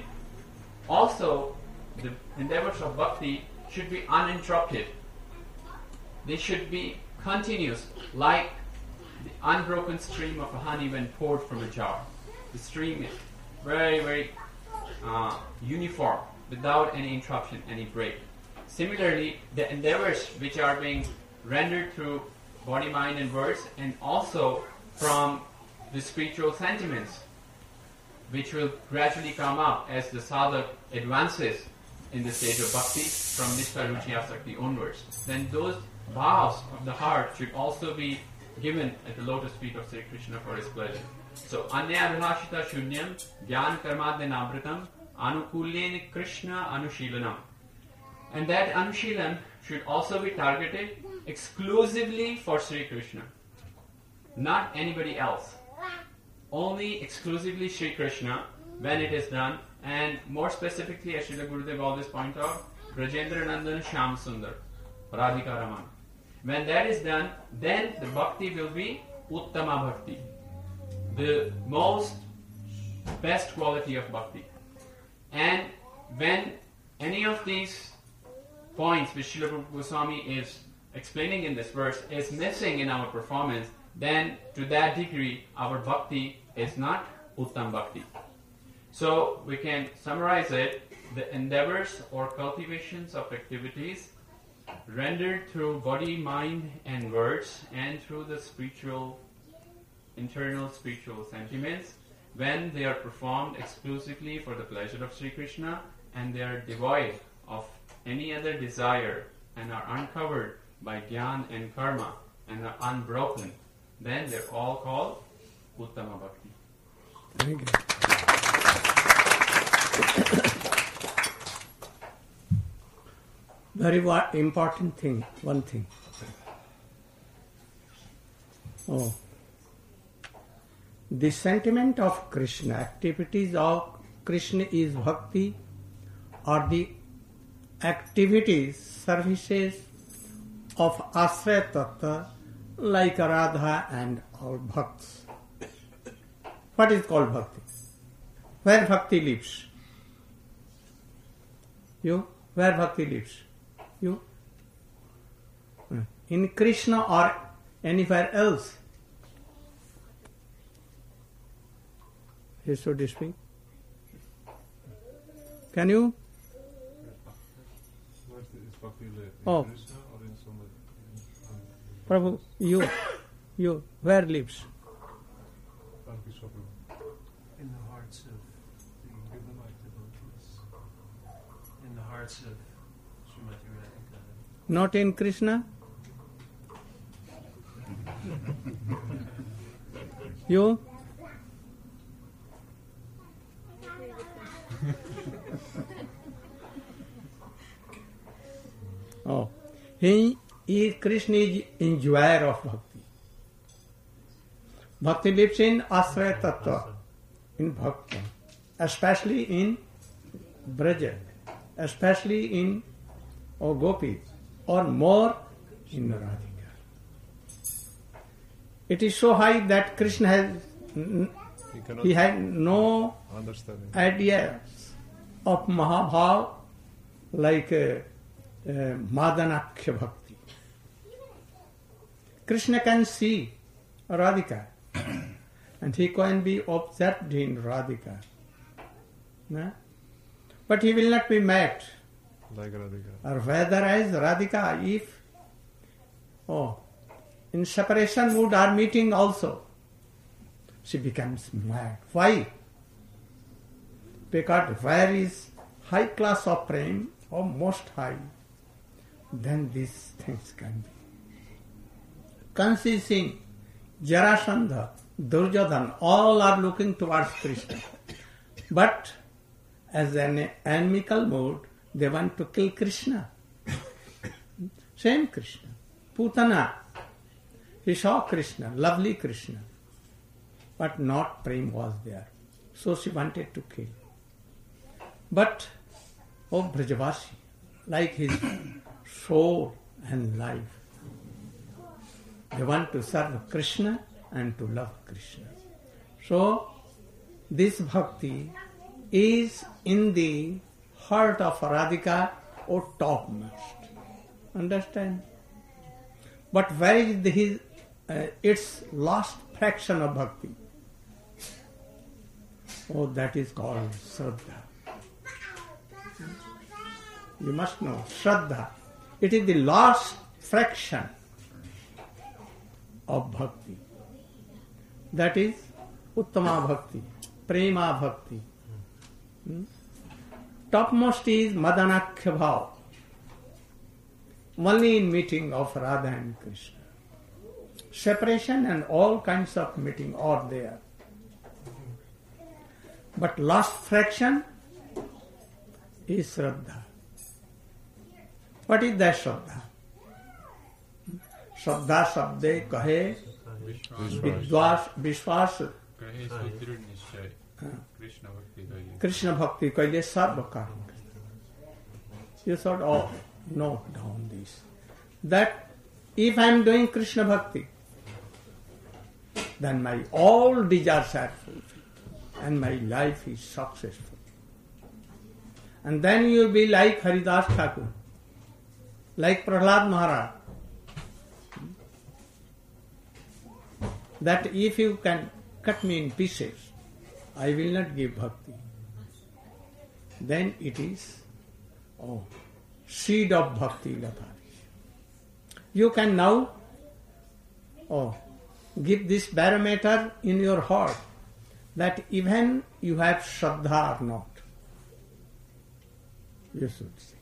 Also, the endeavors of bhakti should be uninterrupted. They should be continuous, like the unbroken stream of honey when poured from a jar. The stream is very, very uh, uniform, without any interruption, any break. Similarly, the endeavors which are being rendered through body, mind and words, and also from the spiritual sentiments, which will gradually come up as the sadhak advances in the stage of bhakti from Nishtha Ruchi Asakti onwards. Then those bhavs of the heart should also be given at the lotus feet of Sri Krishna for his pleasure. So, Anya Abhinashita Shunyam Jnana Karmadhyanaamritam Anukulyen Krishna Anushilanam. And that Anushilan should also be targeted exclusively for Sri Krishna, not anybody else. Only exclusively Sri Krishna when it is done, and more specifically, as Srila Gurudev always point out, Brajendra Nandan Shyam Sundar, Radhika Raman. When that is done, then the bhakti will be Uttama Bhakti, the most best quality of bhakti. And when any of these points which Srila Prabhupada Goswami is explaining in this verse is missing in our performance, then to that degree our bhakti is not Uttam Bhakti. So we can summarize it: the endeavors or cultivations of activities rendered through body, mind and words, and through the spiritual, internal spiritual sentiments, when they are performed exclusively for the pleasure of Sri Krishna, and they are devoid of any other desire and are uncovered by jnana and karma and are unbroken, then they're all called Uttama Bhakti. Thank you. Very wa- important thing, one thing. Oh. The sentiment of Krishna, activities of Krishna is bhakti, or the activities, services of Ashraya Tattva like Radha and all bhakts. What is called bhakti? Where bhakti lives? You? Where bhakti lives? You? In Krishna or anywhere else? He should speak. Can you? Where is bhakti live? In Oh. Krishna or in somebody? Prabhu, you, you, where lives? Bhakti Swapna. In the hearts of the devotees, in the hearts of Srimati Radhika. Not in Krishna? You? He is, Krishna is enjoyer of bhakti. Bhakti lives in asraya tattva, in bhakti, especially in Braja, especially in or Gopis, or more in Radhika. It is so high that Krishna has He cannot he had no understand. idea of Mahabhav like uh, uh, Madanakhya Bhakti. Krishna can see Radhika and he can be observed in Radhika. No? But he will not be met. Like Radhika. Or whether as Radhika, if oh, in separation mood or meeting also, she becomes mad. Why? Because where is high class of prem, or most high, then these things can be. Kansi Singh, Jarasandha, Duryodhana, all are looking towards Krishna. But as an animical mood, they want to kill Krishna. Same Krishna. Putana, he saw Krishna, lovely Krishna. But not prem was there. So she wanted to kill. But, oh Brajavasi, like his soul and life, they want to serve Krishna and to love Krishna. So, this bhakti is in the heart of Radhika or topmost. Understand? But where is the, his, uh, its last fraction of bhakti? Oh, that is called Shraddha. You must know, Shraddha. It is the last fraction of bhakti. That is Uttama Bhakti, Prema Bhakti. Hmm? Topmost is Madanakhya Bhav. Only in meeting of Radha and Krishna. Separation and all kinds of meeting are there. But last fraction is Shraddha. What is that Shraddha? Shraddha Sabde Kahe Vidwas Vishwas Kahe Sudhir Nishchay Krishna Bhakti Kahe. Krishna Bhakti Kahe Sarva Karma. You should all note down this. That if I am doing Krishna Bhakti, then my all desires are fulfilled and my life is successful. And then you will be like Haridas Thakur, like Prahlad Maharaj. That if you can cut me in pieces, I will not give bhakti. Then it is, oh, seed of bhakti latha. You can now, oh, give this barometer in your heart that even you have Shraddha or not, you should see.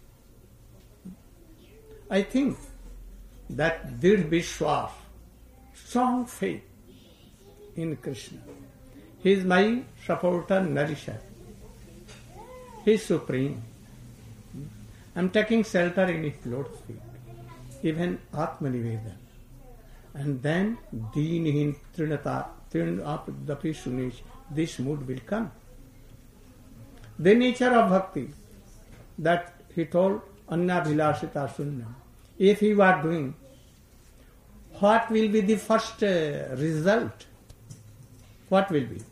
I think that Dridh Vishwas, strong faith in Krishna. He is my supporter, nourisher. He is supreme. I am taking shelter in his lotus feet. Even Atmanivedan. And then Dinihin Trinata Trinadapi Sunish, this mood will come. The nature of bhakti, that he told Anya Bhilasita Sunnam. If you are doing, what will be the first uh, result? What will be?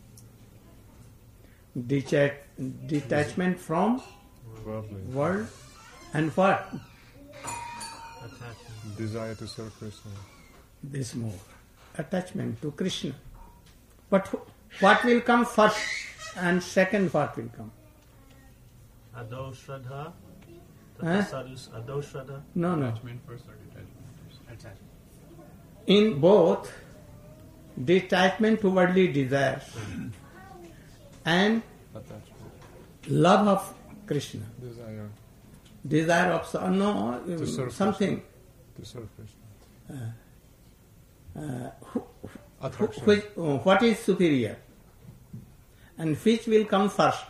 Detach, detachment from Worldly. world and what? Attachment. Desire to serve Krishna. This more. Attachment to Krishna. But wh- what will come first and second what will come? Ado Shraddha. Huh? Ado Shraddha. No, no. Attachment first or detachment first? Attachment. In both, detachment to worldly desires and Attachment. love of Krishna. Desire Desire of so- no To serve something to serve Krishna. uh, who, who, Attraction. which, uh, what is superior and which will come first?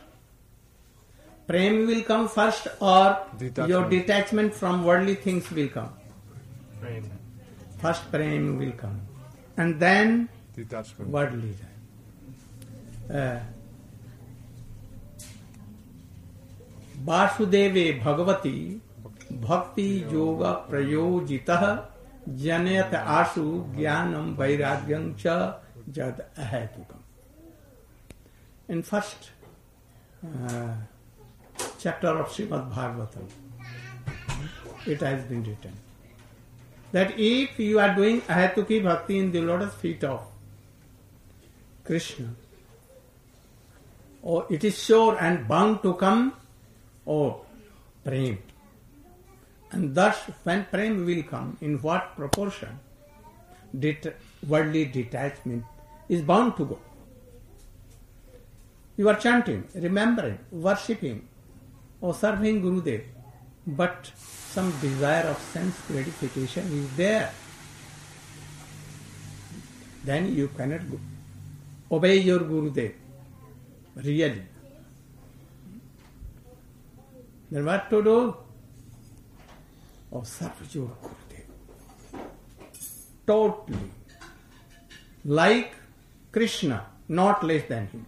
Prem will come first or your Detachment. detachment from worldly things will come? Prem. First prem will come. And then Detachment. worldly life. Uh, Vasudeve Bhagavati Bhakti Yoga Prayojitah Janayat Asu Jnanam Vairagyam Cha Jad Ahetukam. In first uh, chapter of Srimad Bhagavatam, it has been written that if you are doing Ahetuki Bhakti in the lotus feet of Krishna, or it is sure and bound to come, or prem. And thus, when prem will come, in what proportion, det- worldly detachment is bound to go. You are chanting, remembering, worshipping, or serving Gurudev, but some desire of sense gratification is there. Then you cannot go. Obey your Gurudev, really. Then what to do? Oh, serve your Gurudev. Totally. Like Krishna, not less than him.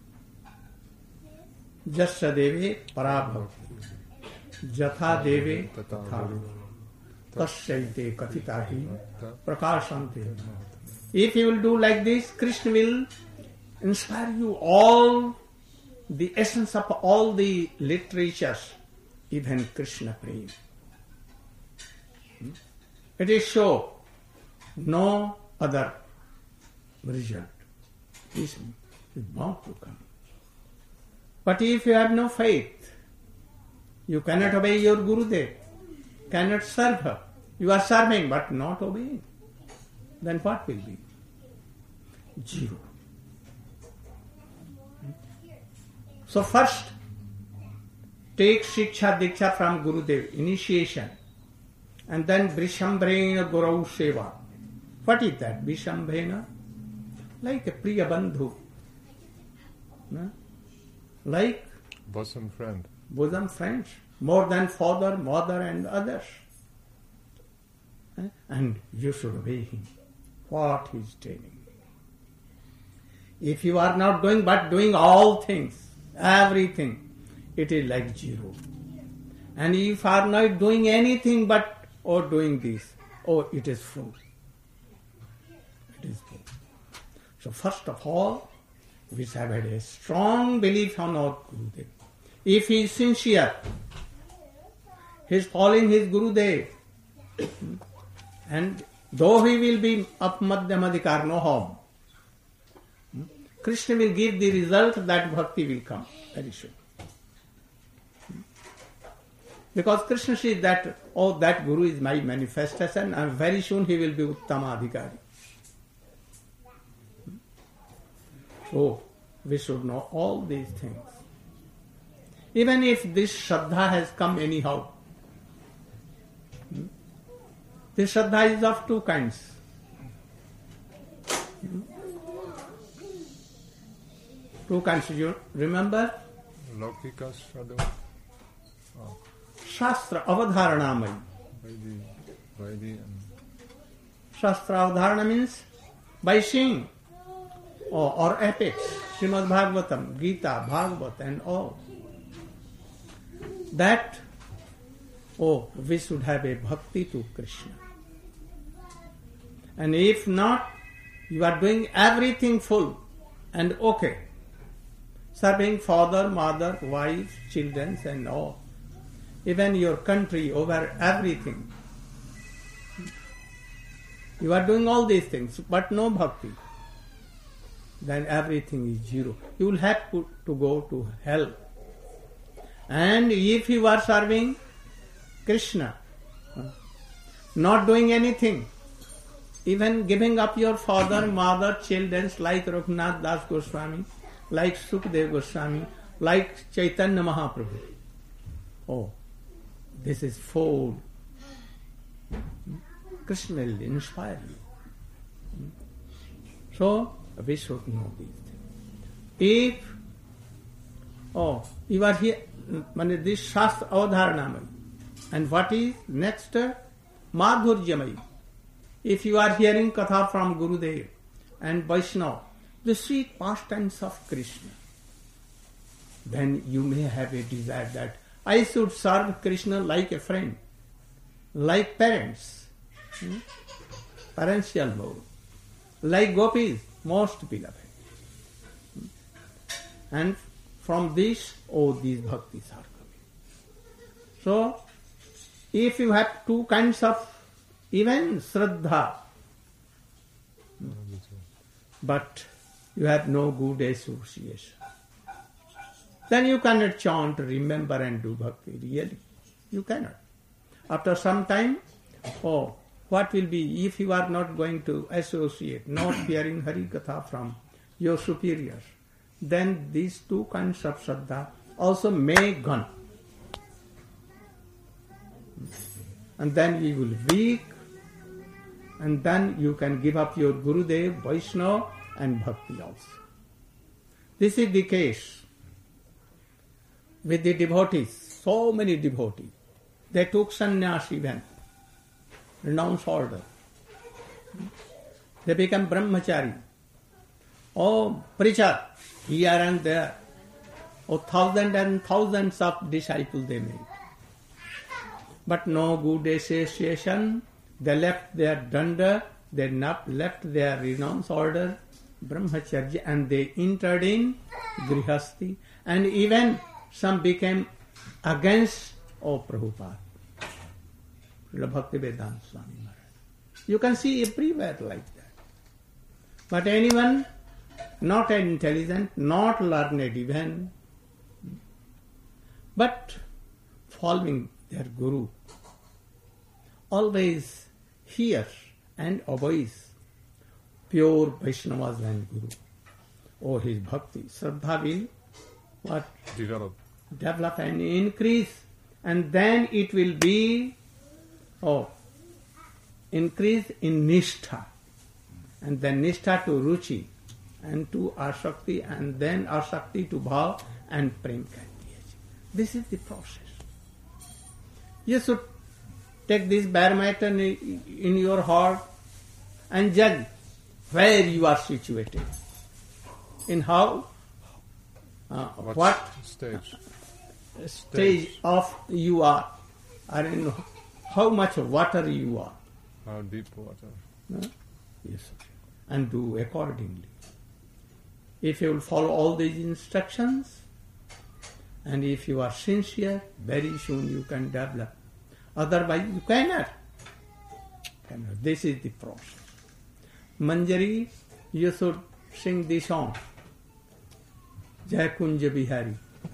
Jasya deve parabhavati. Jatha deve tatha. Tasyaite kathitahi prakashante. If you will do like this, Krishna will inspire you all the essence of all the literatures, even Krishna Prem. It is so, no other result is bound to come. But if you have no faith, you cannot obey your Gurudev, cannot serve her. You are serving but not obeying. Then what will be? Zero. So first, take Shiksha Diksha from Gurudev, initiation, and then Vrishambhrena Gurau Seva. What is that? Vrishambhrena? Like a Priya Bandhu. No? Like Bosom friend. bosom friends, more than father, mother and others. And you should obey him, what he is telling. If you are not doing but doing all things, everything, it is like zero. And if you are not doing anything but or doing this, oh, it is full. It is full. So first of all, we have had a strong belief on our Gurudev. If he is sincere, he is following his Gurudev, and though he will be of Madhyamadikar, no harm, Krishna will give the result that bhakti will come very soon. Because Krishna says that, oh, that Guru is my manifestation, and very soon he will be Uttama Adhikari. So, we should know all these things. Even if this Shraddha has come anyhow, this Shraddha is of two kinds. Two kinds, you remember? Laukika Shraddha. Oh, Shastra Avadharanamai. Vaidi, Vaidi and Shastra Avadharana means by seeing, or, or epics, Srimad Bhagavatam, Gita, Bhagavat and all. That, oh, we should have a bhakti to Krishna. And if not, you are doing everything full and okay. Serving father, mother, wife, children and all. Even your country, over everything. You are doing all these things, but no bhakti. Then everything is zero. You will have to, to go to hell. And if you are serving Krishna, not doing anything, even giving up your father, mother, children, like Raghunath Das Goswami, like Sukdev Goswami, like Chaitanya Mahaprabhu. Oh, this is full. Krishna will inspire you. So, we should know these things. If, oh, you are here, this Shastra Avadharanamai. And what is next? madhurjamai. If you are hearing katha from Gurudev and Vaishnava, the sweet pastimes of Krishna, then you may have a desire that I should serve Krishna like a friend, like parents, hmm? Parental mode, like gopis, most beloved. Hmm? And from this, oh, these bhaktis are coming. So, if you have two kinds of even Shraddha, but you have no good association, then you cannot chant, remember and do bhakti, really. You cannot. After some time, oh, what will be if you are not going to associate, not hearing Hari Katha from your superiors, then these two kinds of Shraddha also may gone. And then you will be weak, and then you can give up your Gurudev, Vaishnava and Bhakti also. This is the case with the devotees, so many devotees. They took sannyas even, renounced order. They become brahmachari. Oh, preacher, here and there. Oh, thousands and thousands of disciples they made. But no good association. They left their danda, they left their renounced order, brahmacharya, and they entered in grihasti. And even some became against, oh, Prabhupada, Bhaktivedanta Swami Maharaj. You can see everywhere like that. But anyone not intelligent, not learned even, but following their Guru, always hears and obeys pure Vaishnavas and Guru, or his bhakti. Shraddha will what? Develop. Develop and increase, and then it will be oh increase in nishtha, and then nishtha to ruchi, and to asakti, and then asakti to bhav, and prem can be achieved. This is the process. You should take this barometer in your heart and judge where you are situated, in how, uh, what, what stage, stage stage of you are, or in how much water you are. how deep water. No? Yes, and do accordingly. If you will follow all these instructions, and if you are sincere, very soon you can develop. Otherwise, you cannot. cannot. This is the process. Manjari, you should sing the song. Jai Kunja Bihari.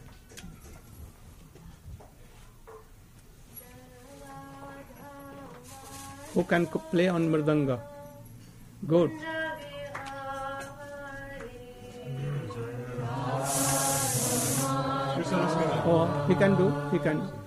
Who can play on Mridanga? Good. Oh, he can do, he can do.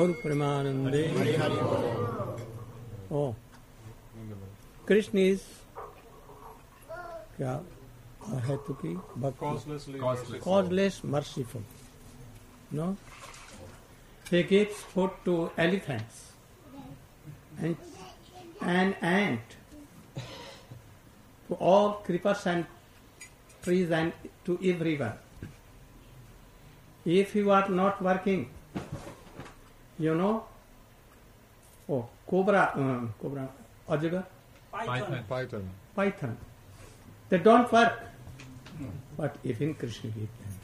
Gaur Premanande. Oh, Krishna is क्या है तो की भक्ति Causelessly causeless merciful. No, he gives food to elephants and an ant, to all creepers and trees and to everyone. If you are not working, you know, oh, cobra, uh, cobra, ajagar, Python. Python. python, they don't work, but even Krishna gives them.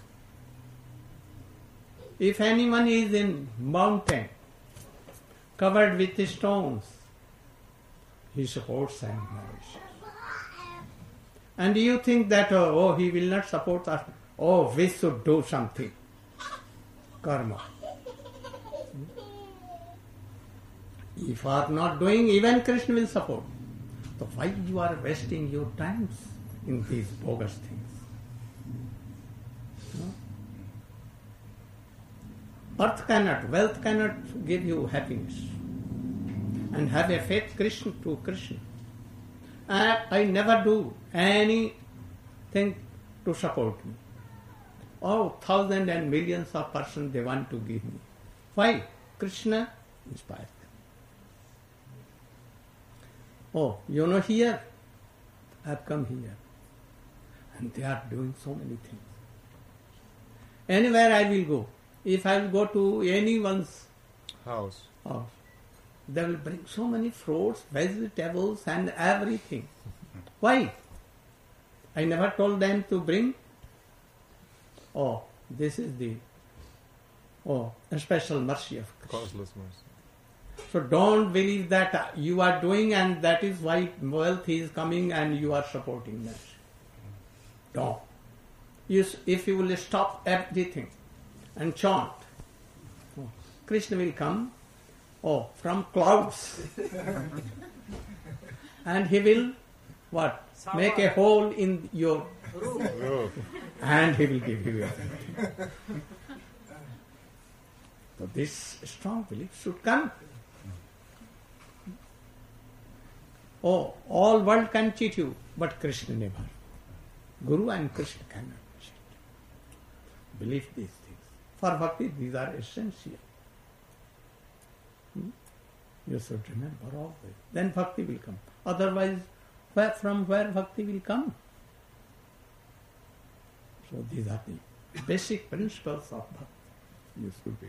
If anyone is in mountain covered with stones, he supports and nourishes. And you think that, oh, oh, he will not support us. Oh, we should do something. Karma. If you are not doing, even Krishna will support. So why you are wasting your times in these bogus things? No? Earth cannot, wealth cannot give you happiness. And have a faith Krishna to Krishna. And I never do anything to support me. Oh, thousands and millions of persons they want to give me. Why? Krishna inspires them. Oh, you know here, I have come here. And they are doing so many things. Anywhere I will go. If I will go to anyone's House. house, they will bring so many fruits, vegetables and everything. Why? I never told them to bring. Oh, this is the oh a special mercy of Krishna. Causeless mercy. So don't believe that you are doing and that is why wealth is coming and you are supporting that. Don't. You, if you will stop everything and chant, oh, Krishna will come oh, from clouds and he will what? Make a hole in your Roof. and he will give you everything. So this strong belief should come. Oh, all world can cheat you, but Krishna never. Guru and Krishna cannot cheat. Believe these things. For bhakti, these are essential. Hmm? You should remember always. Then bhakti will come. Otherwise, where, from where bhakti will come? So these are the basic principles of bhakti. You should be.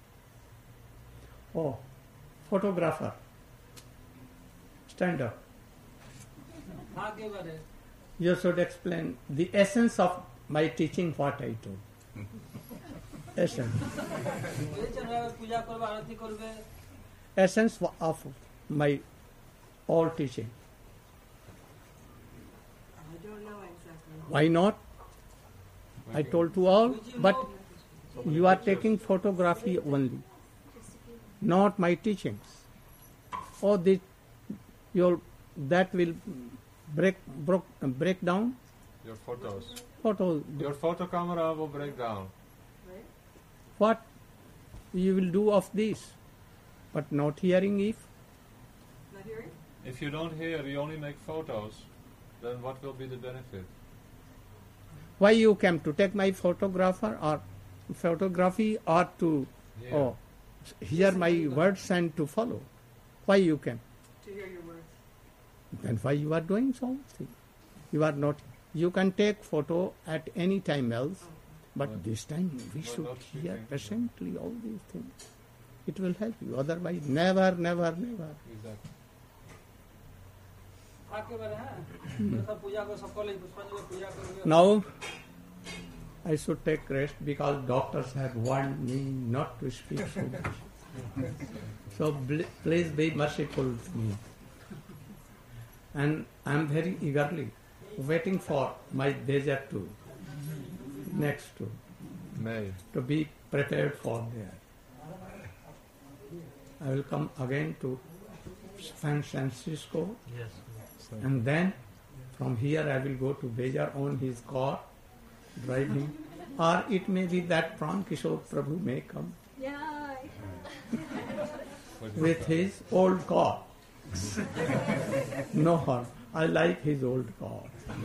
Oh, photographer. Stand up. आगे बढ़े. You should explain the essence of my teaching, what I told. Essence. ये चल रहा है, पूजा करबे, आरती करबे. Essence of my all teaching. I don't know exactly. Why not? I told to all, but you are taking photography only, not my teachings. Oh, the, your that will break broke, break down. Your photos. Photo. Your photo camera will break down. Right? What you will do of this, but not hearing if. Not hearing? If you don't hear, you only make photos, then what will be the benefit? Why you came to take my photographer or photography or to Yeah. oh, hear my words and to follow? Why you came? To hear your words. Then why you are doing something? You are not. You can take photo at any time else, but But- this time we but should not hear speaking. patiently all these things. It will help you. Otherwise, never, never, never. Exactly. आगे बढ़े हैं. सब पूजा को सब कर ले, पुष्पांजलि पूजा करबे. Now, I should take rest because doctors have warned me not to speak so much. So bl- please be merciful to me. And I am very eagerly waiting for my Deja to next to May. to be prepared for there. I will come again to San Francisco Yes. and then from here I will go to Bejar on his car, driving, or it may be that Pran Kishore Prabhu may come. Yeah. with his old car. No harm. I like his old car.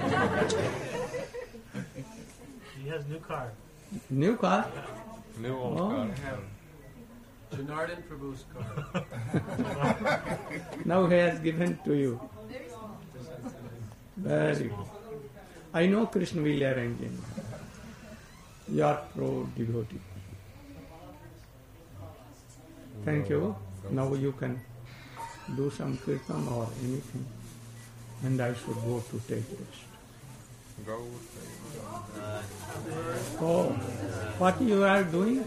He has new car. New car? New old Oh. car. Janardhan Prabhu's car. Now he has given to you. Very good. I know Krishna will arrange him. You are pro devotee. Thank you. Now you can do some kirtan or anything. And I should go to take rest. Go. Oh, what you are doing?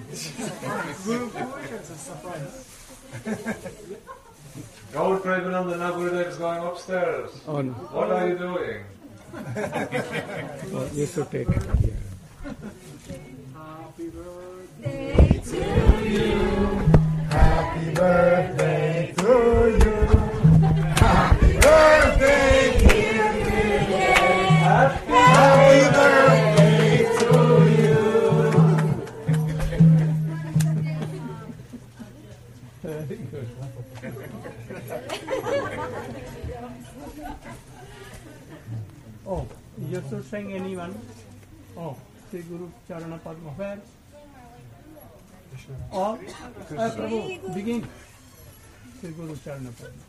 Gaur Premananda Nagurudev is going upstairs. Oh, no. What are you doing? Oh, you should take it here. Happy birthday to you. Happy birthday to you. Happy birthday, dear Gurudev. Happy birthday to you. Very good. Oh, you should sing anyone. Oh, Sri Guru Charana Padma. Where? Or, uh, Prabhu, begin. Sri Guru Charana Padma.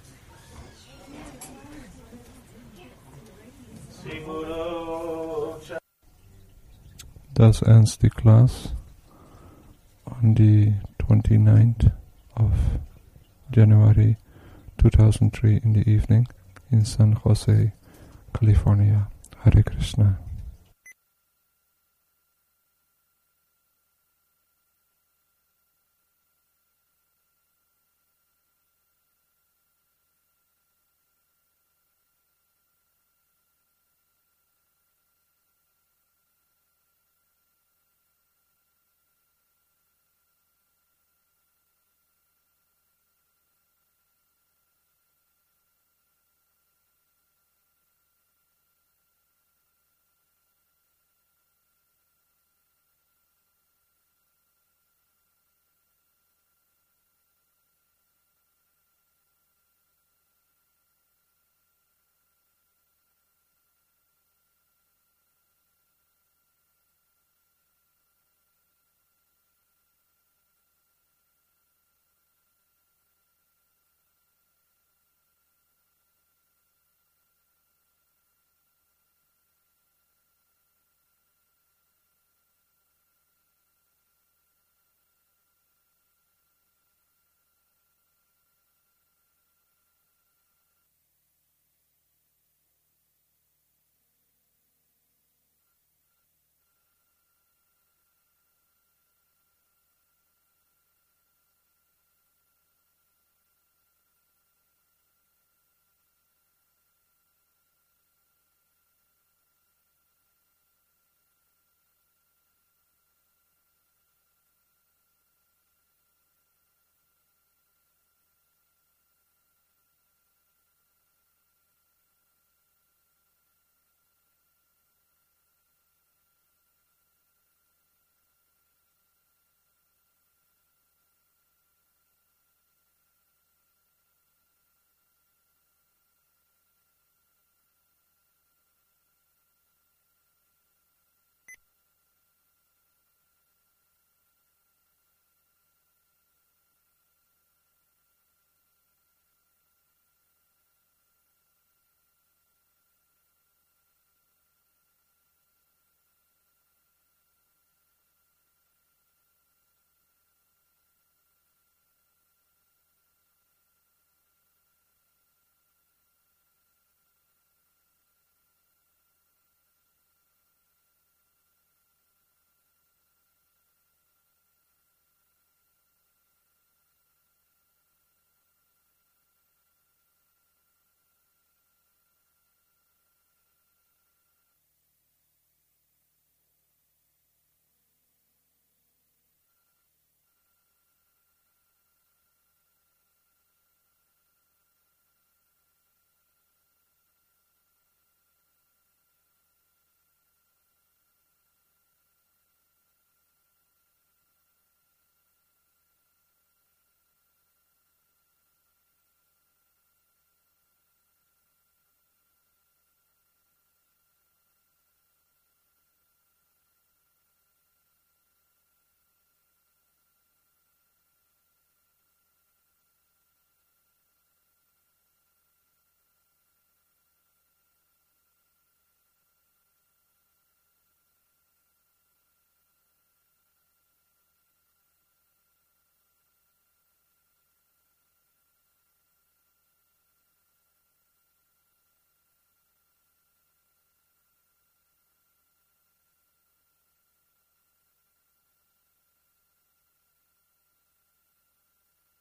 Sri Guru Cha- Thus ends the class on the twenty-ninth of January two thousand three in the evening in San Jose, California. Hare Krishna.